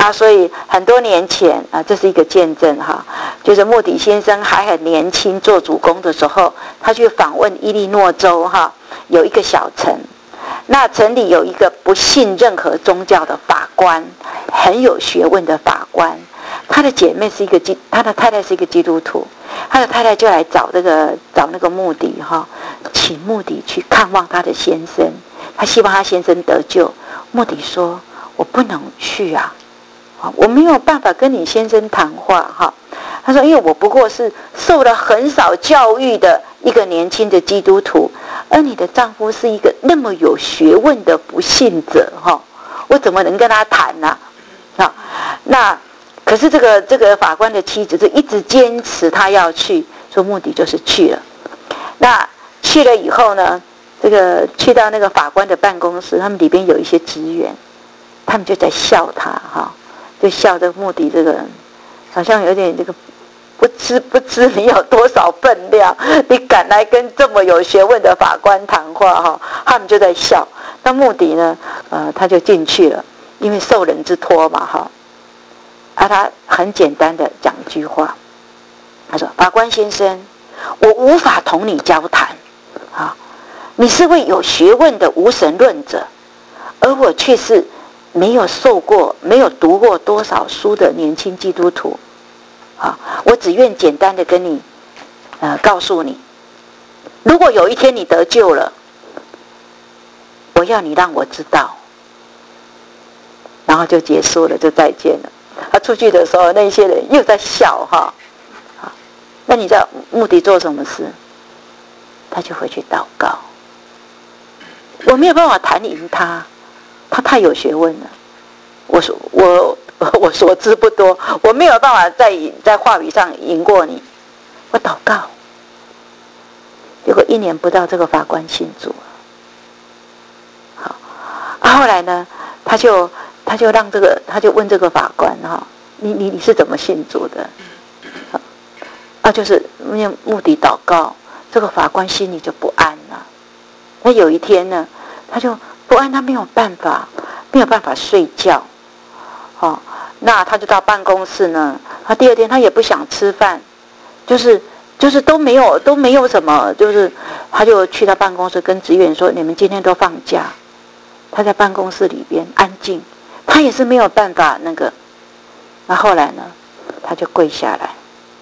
啊，所以很多年前啊，这是一个见证哈，就是穆迪先生还很年轻做主工的时候，他去访问伊利诺州哈，有一个小城，那城里有一个不信任何宗教的法官，很有学问的法官，他的姐妹是一个基，他的太太是一个基督徒，他的太太就来找这个找那个穆迪哈，请穆迪去看望他的先生，他希望他先生得救。穆迪说：“我不能去啊。”我没有办法跟你先生谈话哈，他说因为我不过是受了很少教育的一个年轻的基督徒，而你的丈夫是一个那么有学问的不信者哈，我怎么能跟他谈呢？啊，那可是这个这个法官的妻子就一直坚持他要去，说目的就是去了。那去了以后呢，这个去到那个法官的办公室，他们里边有一些职员，他们就在笑他哈。就笑这穆迪这个人，好像有点这个不知不知你有多少分量，你敢来跟这么有学问的法官谈话哈？他们就在笑。那穆迪呢，呃，他就进去了，因为受人之托嘛哈。啊，他很简单的讲一句话，他说：“法官先生，我无法同你交谈啊，你是位有学问的无神论者，而我却是。”没有受过、没有读过多少书的年轻基督徒，啊，我只愿简单的跟你，呃，告诉你，如果有一天你得救了，我要你让我知道，然后就结束了，就再见了。他出去的时候，那些人又在笑哈，啊，那你知道目的做什么事？他就回去祷告。我没有办法谈赢他。他太有学问了，我说我我所知不多，我没有办法在在话语上赢过你。我祷告，结果一年不到，这个法官信主了。好，啊，后来呢，他就他就让这个他就问这个法官哈，你你你是怎么信主的？啊，就是因为目的祷告，这个法官心里就不安了。那有一天呢，他就。不然他没有办法，没有办法睡觉，哦，那他就到办公室呢。他第二天他也不想吃饭，就是就是都没有都没有什么，就是他就去到办公室跟职员说：“你们今天都放假。”他在办公室里边安静，他也是没有办法那个。那后来呢，他就跪下来，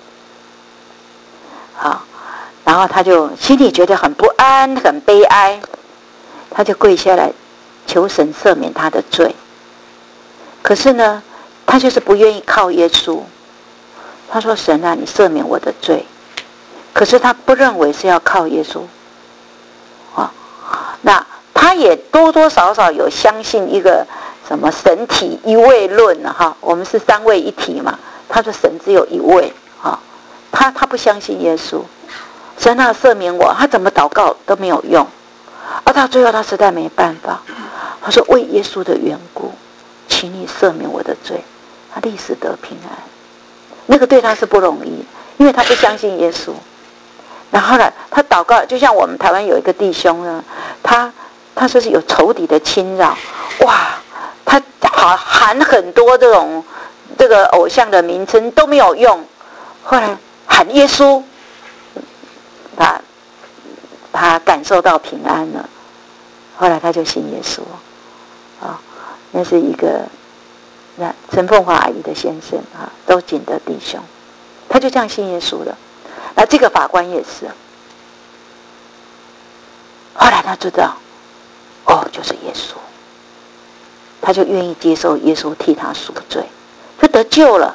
好，然后他就心里觉得很不安，很悲哀。他就跪下来求神赦免他的罪，可是呢，他就是不愿意靠耶稣。他说：“神啊，你赦免我的罪。”可是他不认为是要靠耶稣啊。那他也多多少少有相信一个什么神体一位论哈，我们是三位一体嘛。他说神只有一位啊，他他不相信耶稣。神啊，赦免我，他怎么祷告都没有用。而到最后他实在没办法，他说：“为耶稣的缘故，请你赦免我的罪。”他立时得平安。那个对他是不容易，因为他不相信耶稣。然后呢，他祷告，就像我们台湾有一个弟兄呢，他他说是有仇敌的侵扰，哇，他好喊很多这种这个偶像的名称都没有用，后来喊耶稣，他。他感受到平安了，后来他就信耶稣啊。那是一个那陈凤华阿姨的先生啊，都景德弟兄，他就这样信耶稣了。那这个法官也是，后来他知道，哦，就是耶稣，他就愿意接受耶稣替他赎罪，就得救了。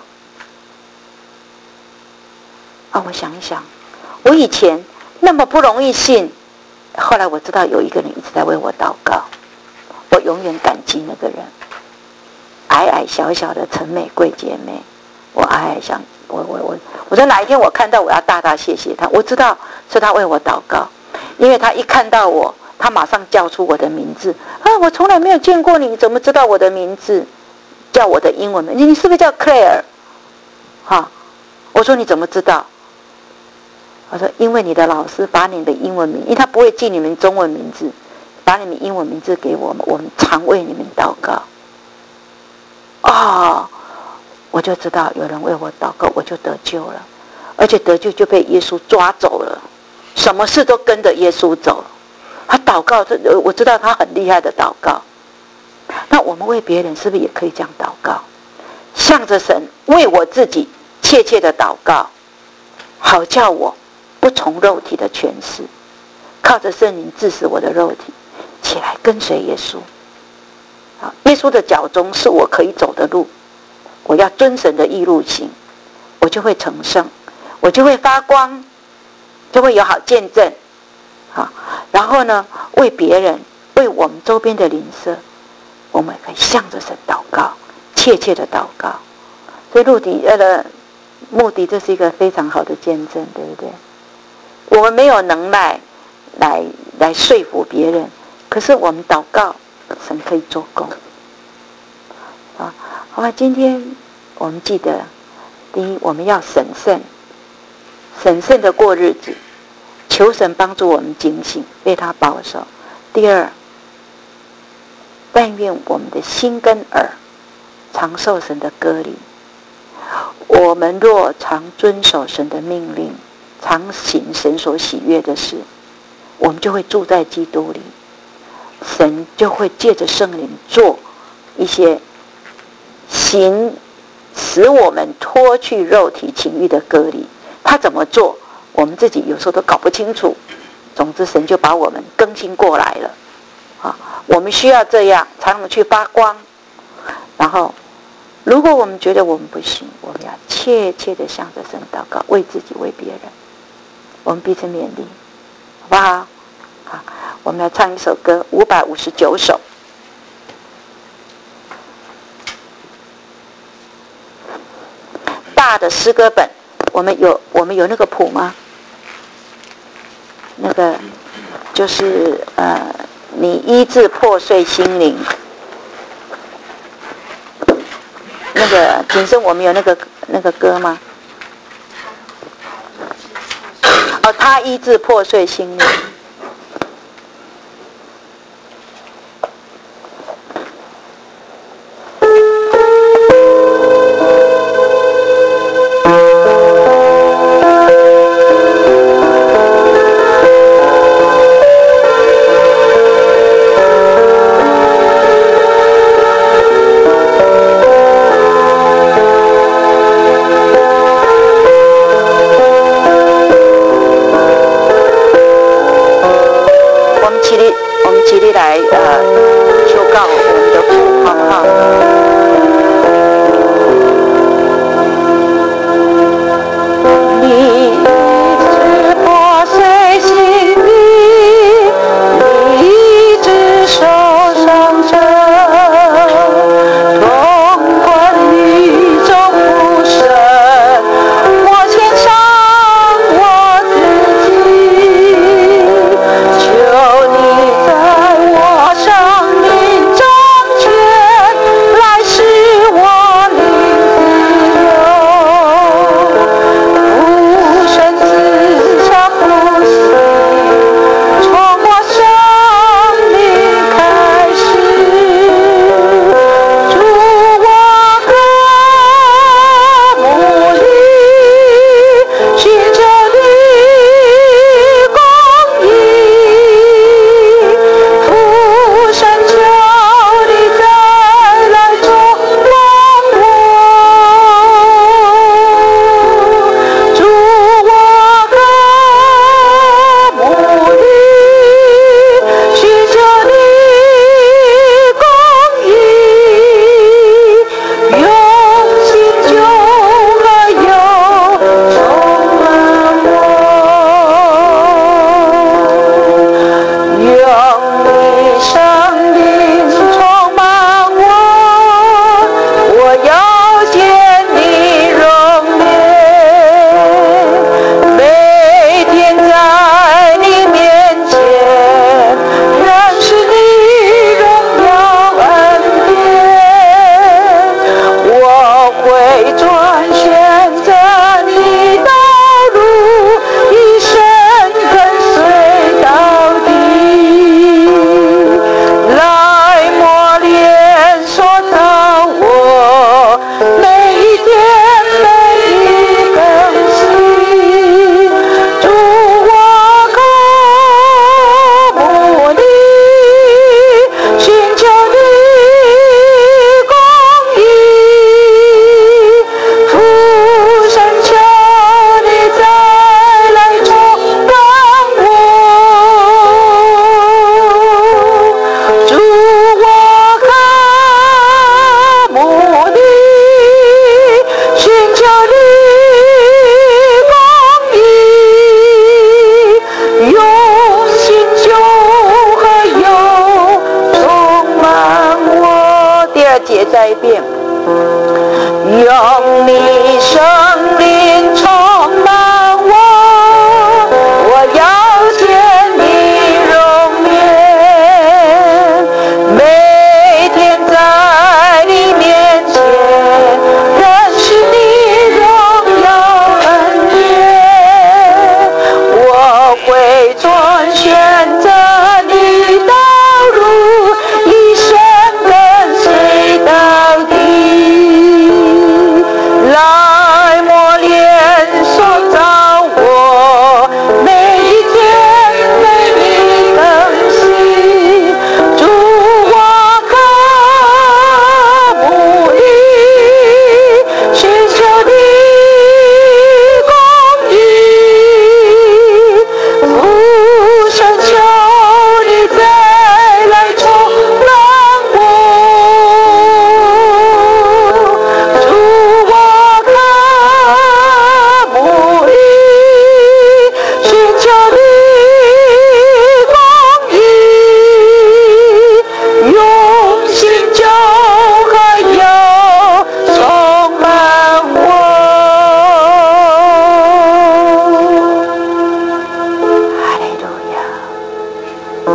啊，我想一想，我以前。那么不容易信，后来我知道有一个人一直在为我祷告，我永远感激那个人。矮矮小小的陈美贵姐妹，我矮矮想，我我我，我说哪一天我看到我要大大谢谢她，我知道是她为我祷告，因为她一看到我，她马上叫出我的名字啊，我从来没有见过你，怎么知道我的名字？叫我的英文名，你是不是叫 Claire？ 哈，我说你怎么知道？我说因为你的老师把你的英文名，因为他不会记你们中文名字，把你们英文名字给我们，我们常为你们祷告。哦， 我就知道有人为我祷告，我就得救了，而且得救就被耶稣抓走了，什么事都跟着耶稣走。他祷告，我知道他很厉害的祷告。那我们为别人是不是也可以这样祷告？向着神，为我自己切切的祷告，好叫我不从肉体的权势，靠着圣灵治死我的肉体，起来跟随耶稣。耶稣的脚中是我可以走的路，我要遵神的义路行，我就会成圣，我就会发光，就会有好见证。好，然后呢，为别人，为我们周边的邻舍，我们可以向着神祷告，切切的祷告。所以目的呃的目的，这是一个非常好的见证，对不对？我们没有能耐来来说服别人，可是我们祷告，神可以做工。啊，好吧，今天我们记得，第一，我们要审慎，审慎的过日子，求神帮助我们警醒，被他保守。第二，但愿我们的心跟耳常受神的割礼。我们若常遵守神的命令，常行神所喜悦的事，我们就会住在基督里，神就会借着圣灵做一些行使我们脱去肉体情欲的割礼。他怎么做，我们自己有时候都搞不清楚。总之，神就把我们更新过来了。啊，我们需要这样才能去发光。然后，如果我们觉得我们不行，我们要切切的向着神祷告，为自己，为别人。我们彼此勉励，好不好？好，我们来唱一首歌，五百五十九首。大的诗歌本，我们有我们有那个谱吗？那个就是呃，你医治破碎心灵。那个谨慎，我们有那个那个歌吗？哦，他医治破碎心灵。来呃，求告我们的父，好不好？你是破碎心灵，你只受伤者，痛困于中不胜，我献上我自己，求你在我生命中间你圣灵充满我，我要见你容颜，每天在你面前认识你荣耀恩典，我会专选择你道路，一生跟随到底，来磨练塑造我，每一天为你更新，主我渴慕你，寻求你公义，父神求你再来充满我，主我渴慕你，寻求你公义，用心就可有充满我。哈利路亚。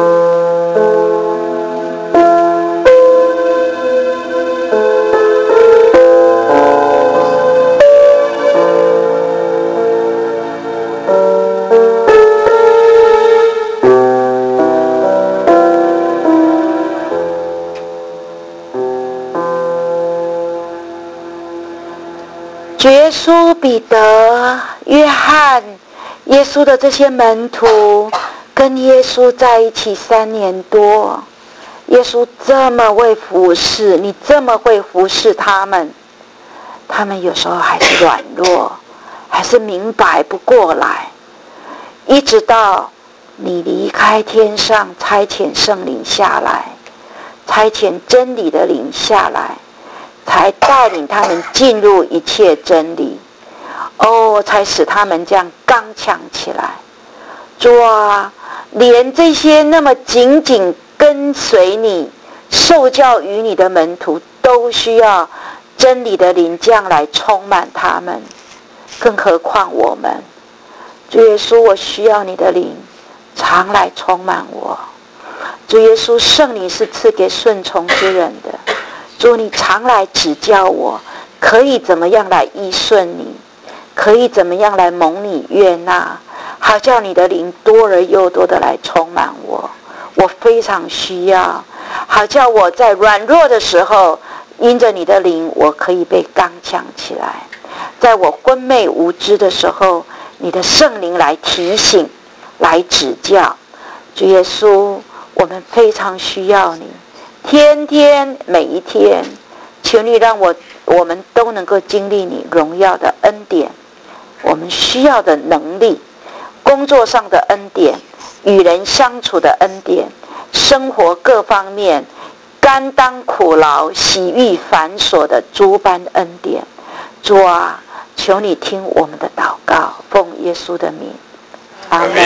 主耶稣、彼得、约翰，耶稣的这些门徒，跟耶稣在一起三年多，耶稣这么会服侍，你这么会服侍他们，他们有时候还是软弱，还是明白不过来，一直到你离开天上，差遣圣灵下来，差遣真理的灵下来，才带领他们进入一切真理，哦，才使他们这样刚强起来。主啊，连这些那么紧紧跟随你、受教于你的门徒，都需要真理的灵降来充满他们，更何况我们。主耶稣，我需要你的灵常来充满我。主耶稣，圣灵是赐给顺从之人的。主，你常来指教我，可以怎么样来依顺你，可以怎么样来蒙你悦纳，好叫你的灵多而又多的来充满我。我非常需要，好叫我在软弱的时候，因着你的灵，我可以被刚强起来。在我昏昧无知的时候，你的圣灵来提醒，来指教。主耶稣，我们非常需要你，天天每一天，求你让我我们都能够经历你荣耀的恩典，我们需要的能力，工作上的恩典，与人相处的恩典，生活各方面甘当苦劳、喜遇繁琐的诸般恩典。主啊，求你听我们的祷告，奉耶稣的名，阿们。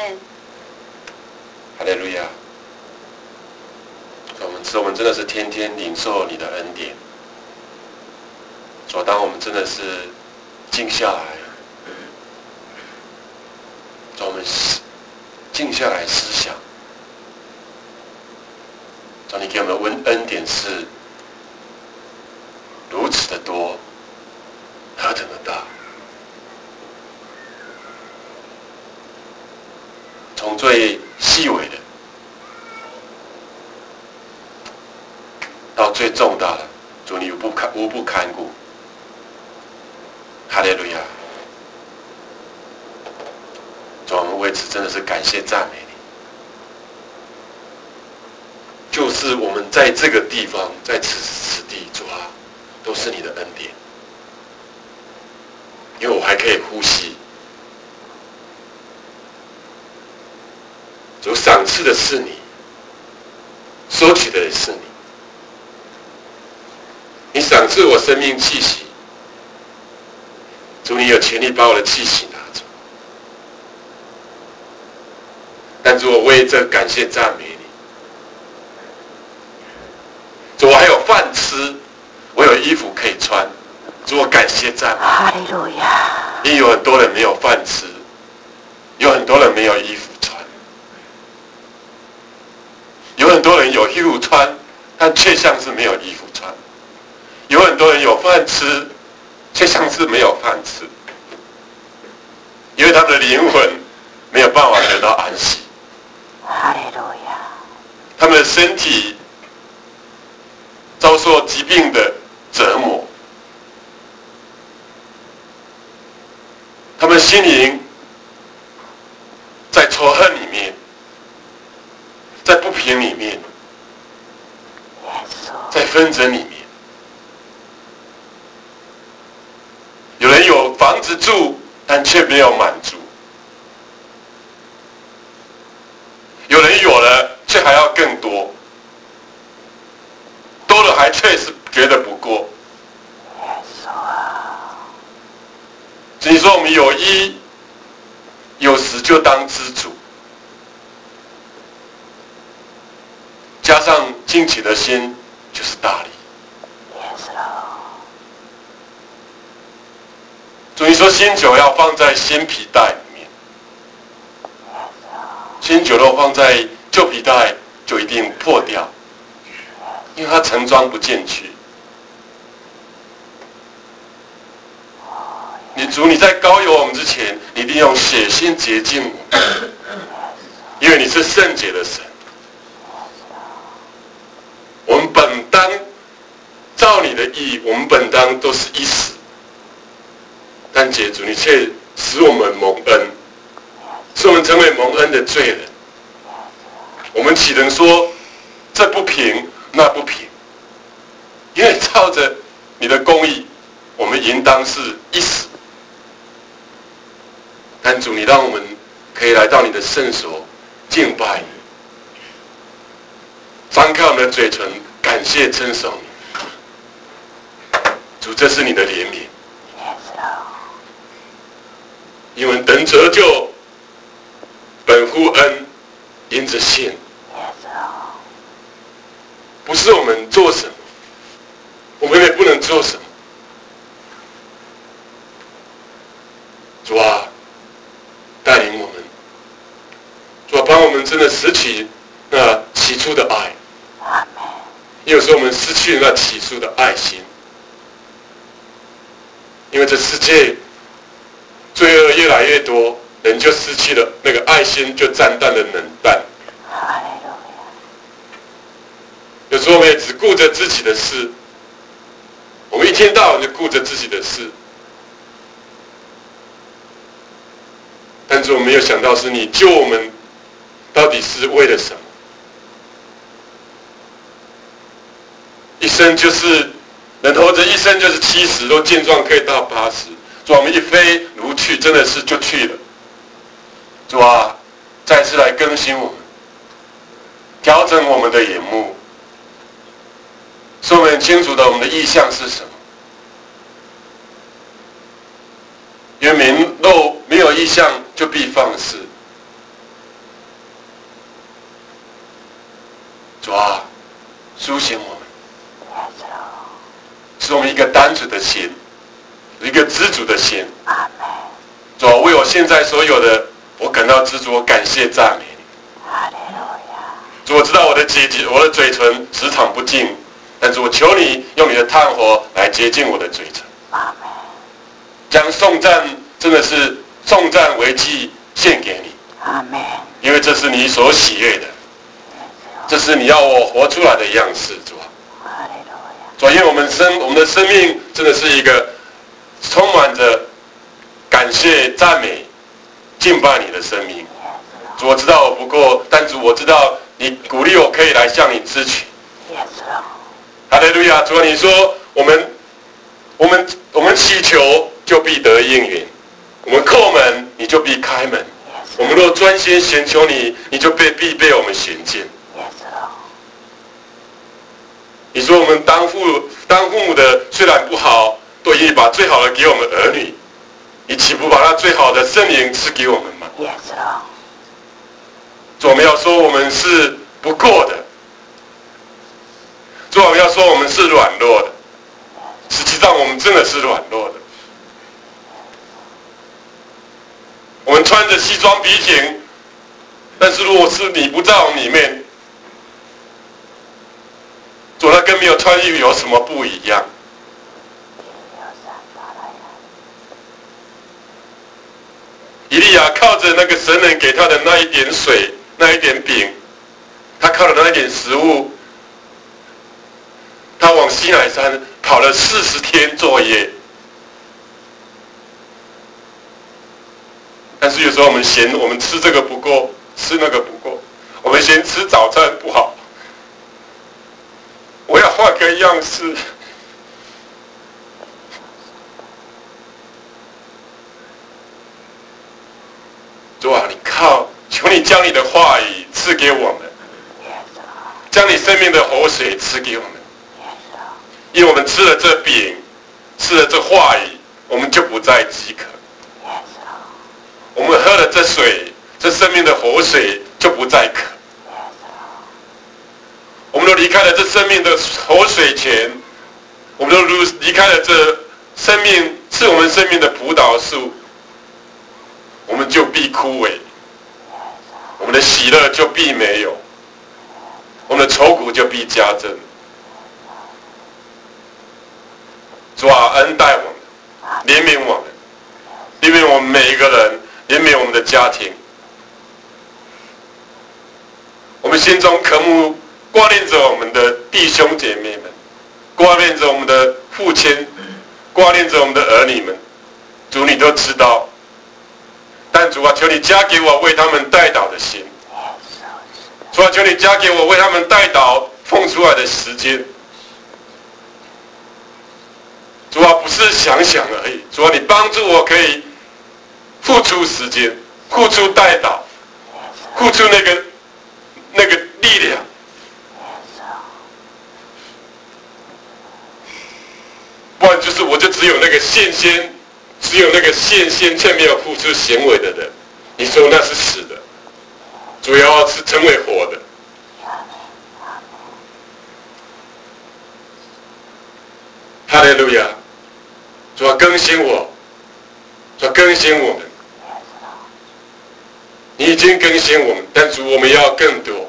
哈利路亚。我们我们真的是天天领受你的恩典。主，当我们真的是静下来，主，我们静下来思想，主，你给我们的恩恩典是如此的多，何等的大！从最细微的到最重大的，主，你无不堪无不堪顾。哈利路亚！主，我们为此真的是感谢赞美你。就是我们在这个地方，在此时此地，主啊，都是你的恩典，因为我还可以呼吸。主，赏赐的是你，收取的也是你。你赏赐我生命气息，主，你有权利把我的气息拿走。但主，我为这感谢赞美你。主，我还有饭吃，我有衣服可以穿， 主，我感谢赞美。 哈利路亚！ 因为有很多人没有饭吃，有很多人没有衣服穿，有很多人有衣服穿，但却像是没有衣服穿；有很多人有饭吃，却像是没有饭吃，因为他们的灵魂没有办法得到安息。 哈利路亚！ 他们的身体遭受疾病的折磨，他们心灵在仇恨里面，在不平里面，在纷争里面。有人有房子住，但却没有满足；有人有了，却还要更多；多了还确实觉得不够。所以说，我们有一有十就当知足，加上金钱的心就是大礼。所以说，新酒要放在新皮袋里面，新酒肉放在旧皮袋就一定破掉，因为它盛装不进去。你主，你在膏油我们之前，你一定用血先洁净我们，因为你是圣洁的神。我们本当照你的意，我们本当都是一死，但解主，你却使我们蒙恩，使我们成为蒙恩的罪人。我们岂能说这不平那不平？因为照着你的公义，我们应当是一死。但主，你让我们可以来到你的圣所敬拜你，张开我们的嘴唇，感谢称颂你。主，这是你的怜悯，因为等得救，本乎恩，因着信，不是我们做什么，我们也不能做什么。主啊，带领我们，主啊，帮我们真的拾起那起初的爱。有时候我们失去那起初的爱心，因为这世界罪恶越来越多，人就失去了那个爱心，就暂淡的冷淡。有时候我们也只顾着自己的事，我们一天到晚就顾着自己的事。但是我没有想到是你救我们，到底是为了什么？一生就是人活着一生就是七十，若健壮可以到八十。主啊，我们一飞如去，真的是就去了。主啊，再次来更新我们，调整我们的眼目，使我们很清楚的我们的意向是什么。因为明肉没有意向，就必放肆。主啊，苏醒我们，使我们一个单纯的心，一个知足的心。主啊，为我现在所有的，我感到知足，我感谢赞美你。主，我知道我的结节，我的嘴唇时常不净，但是我求你用你的炭火来洁净我的嘴唇。将颂赞真的是颂赞为祭献给你， 阿们。 因为这是你所喜悦的，这是你要我活出来的样式，主啊。主啊，因为我们生我们的生命真的是一个充满着感谢、赞美、敬拜你的生命。主，我知道我不够，但主我知道你鼓励我可以来向你支取。哈利路亚！主啊，你说我们我们我们祈求，就必得应允；我们叩门，你就必开门；我们若专心寻求你，你就被必被我们寻见。你说我们当父当父母的虽然不好，都愿意把最好的给我们儿女，你岂不把那最好的圣灵赐给我们吗？主，我们要说我们是不够的；主，我们要说我们是软弱的； 实际上我们真的是软弱的。我们穿着西装笔挺，但是如果是你不在我们里面，主，那跟没有穿衣服有什么不一样？以利亚靠着那个神人给他的那一点水，那一点饼，他靠着那一点食物，他往西乃山跑了四十天作业。但是有时候我们嫌我们吃这个不够，吃那个不够，我们嫌吃早餐不好，我要换个样式。主啊，你靠，求你将你的话语赐给我们，将你生命的活水赐给我们，因为我们吃了这饼，吃了这话语，我们就不再饥渴。我们喝了这水，这生命的活水就不再渴。我们都离开了这生命的活水泉，我们都离开了这生命是我们生命的葡萄树，我们就必枯萎，我们的喜乐就必没有，我们的愁苦就必加增。主啊，恩待我们，怜悯我们，怜悯我们每一个人，怜悯我们的家庭。我们心中渴慕挂念着我们的弟兄姐妹们，挂念着我们的父亲，挂念着我们的儿女们。主，你都知道，但主啊，求你加给我为他们代祷的心。主啊，求你加给我为他们代祷奉出来的时间。主啊，不是想想而已。主啊，你帮助我可以付出时间，付出代祷，付出那个那个力量。不然就是我就只有那个献先，只有那个献先却没有付出行为的人，你说那是死的，主要是成为活的。哈利路亚！主要更新我，主要更新我们。你已经更新我们，但主我们要更多。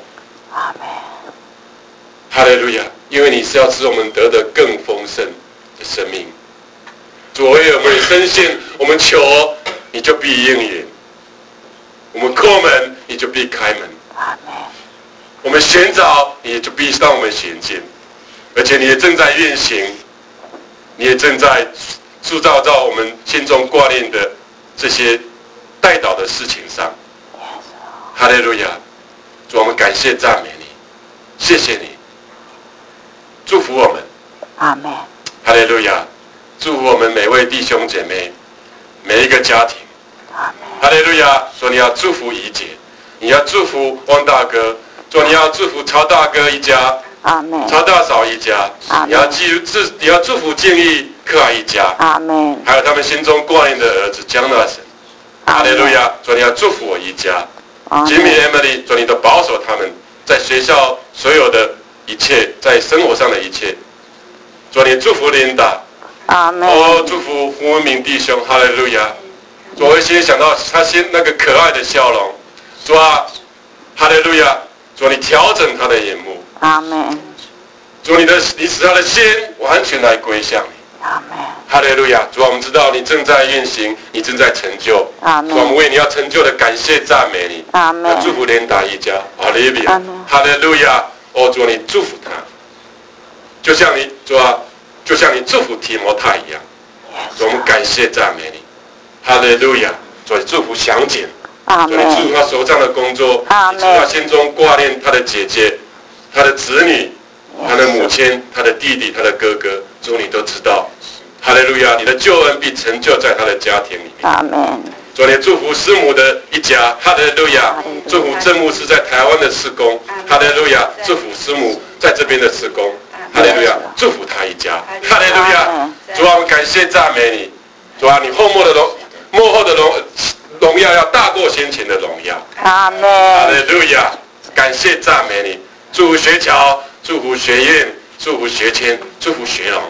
哈利路亚！因为你是要使我们得的更丰盛的生命。主，为我们深信，我们求你就必应允，我们叩门你就必开门，我们寻找你就必让我们寻见，而且你也正在运行，你也正在塑造到我们心中挂念的这些代祷的事情上。哈利路亚！主，我们感谢赞美你，谢谢你，祝福我们。 阿们。 哈利路亚！祝福我们每位弟兄姐妹，每一个家庭。哈利路亚！说你要祝福怡姐，你要祝福汪大哥，说你要祝福曹大哥一家， 阿们。 曹大嫂一家，你要记住，你要祝福敬意克爱一家， 阿们。 还有他们心中挂念的儿子江纳神。哈利路亚！说你要祝福我一家，吉米 Emily， 说你都保守他们在学校所有的一切，在生活上的一切。说你祝福琳达。 阿们。 哦，祝福胡文明弟兄，哈利路亚！主，我先想到他先那个可爱的笑容，主啊，哈利路亚！主，你调整他的眼目， 阿们。 主，你的你使他的心完全来归向你， 阿们。 哈利路亚！主啊，我们知道你正在运行，你正在成就， 阿们。 主啊，我们为你要成就的感谢赞美你， 阿们。 祝福连达一家，哈利路亚，哈利路亚！哦，主，你祝福他，就像你主啊。就像你祝福提摩太一样，我们感谢赞美你，哈利路亚！所以祝福详简，所以祝福他手上的工作，祝他心中挂念他的姐姐、他的子女、他的母亲、他的弟弟、他的哥哥，主你都知道，哈利路亚！你的救恩必成就在他的家庭里面。 阿门。 昨天祝福师母的一家，哈利路亚！祝福郑牧师在台湾的事工，哈利路亚！祝福师母在这边的事工。哈利路亚！祝福他一家，哈利路亚！主啊，我们感谢赞美你，主啊，你后末的荣，幕后的荣荣耀要大过先前的荣耀。 阿门。 哈利路亚！感谢赞美你，祝福学桥，祝福学院，祝福学谦，祝福学龙。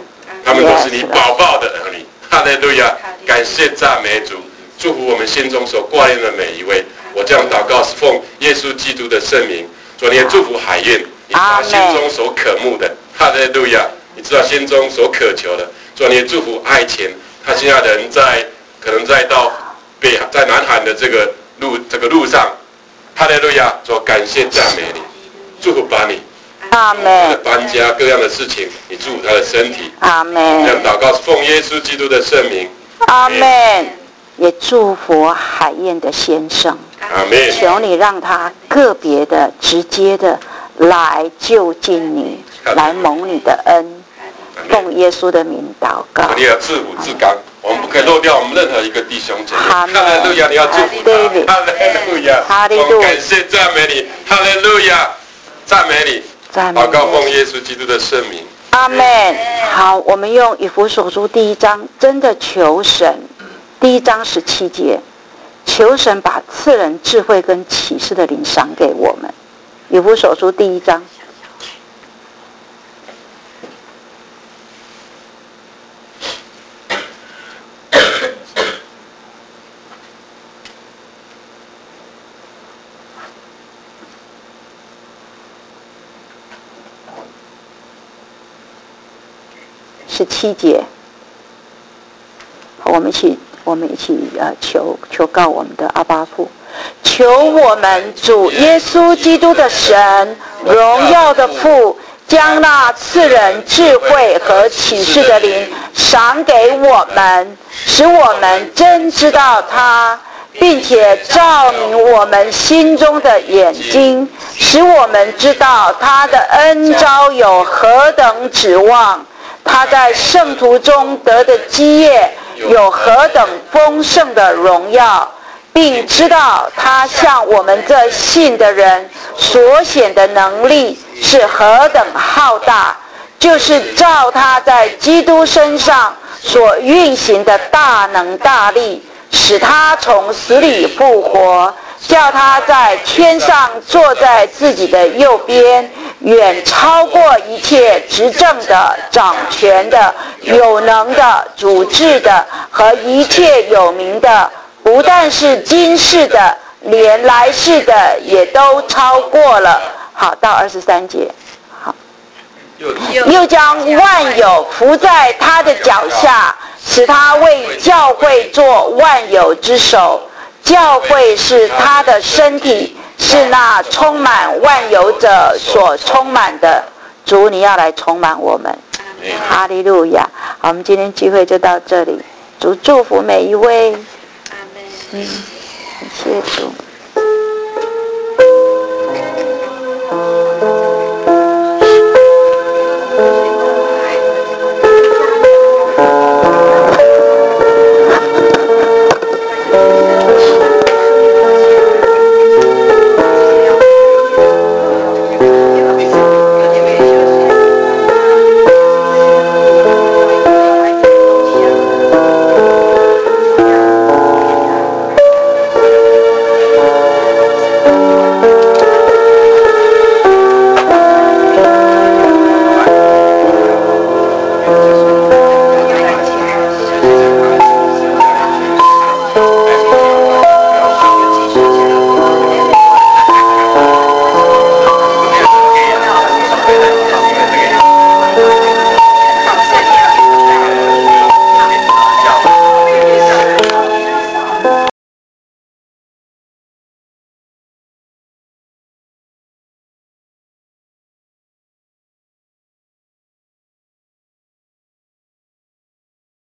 他们都是你宝宝的儿女。哈利路亚！感谢赞美主，祝福我们心中所挂念的每一位。我这样祷告是奉耶稣基督的圣名。主，你也祝福海燕，你知道心中所渴慕的。哈利路亚！你知道心中所渴求的。主，你也祝福爱情，他现在人在可能在到北在南韩的这个路这个路上。哈利路亚！主，感谢赞美你，祝福把你。 阿门。 搬家各样的事情，你祝福他的身体。 阿门。 这样祷告是奉耶稣基督的圣名。 阿门。也祝福海燕的先生。 阿门。 求你让他个别的、直接的来就近你，来蒙你的恩。奉耶稣的名祷告。 你要自辅自刚，我们不可以漏掉我们任何一个弟兄姐妹。哈利路亚！你要祝福他。哈利路亚！ 哈利路亚！ 感谢赞美你。哈利路亚！赞美你。祷告奉耶稣基督的圣名。 阿门。好，我们用以弗所书第一章，真的求神，第一章十七节，求神把赐人智慧跟启示的灵赏给我们。以弗所书第一章。十七节，我们一起，我们一起呃求求告我们的阿爸父，求我们主耶稣基督的神，荣耀的父，将那赐人智慧和启示的灵赏给我们，使我们真知道他，并且照明我们心中的眼睛，使我们知道他的恩召有何等指望。他在圣徒中得的基业有何等丰盛的荣耀，并知道他向我们这信的人所显的能力是何等浩大，就是照他在基督身上所运行的大能大力，使他从死里复活，叫他在天上坐在自己的右边，远超过一切执政的、掌权的、有能的、主治的和一切有名的，不但是今世的，连来世的也都超过了。好，到二十三节。好，又将万有伏在他的脚下，使他为教会做万有之首。教会是他的身体，是那充满万有者所充满的。主，你要来充满我们。哈利路亚！好，我们今天聚会就到这里。主祝福每一位。嗯，谢谢主。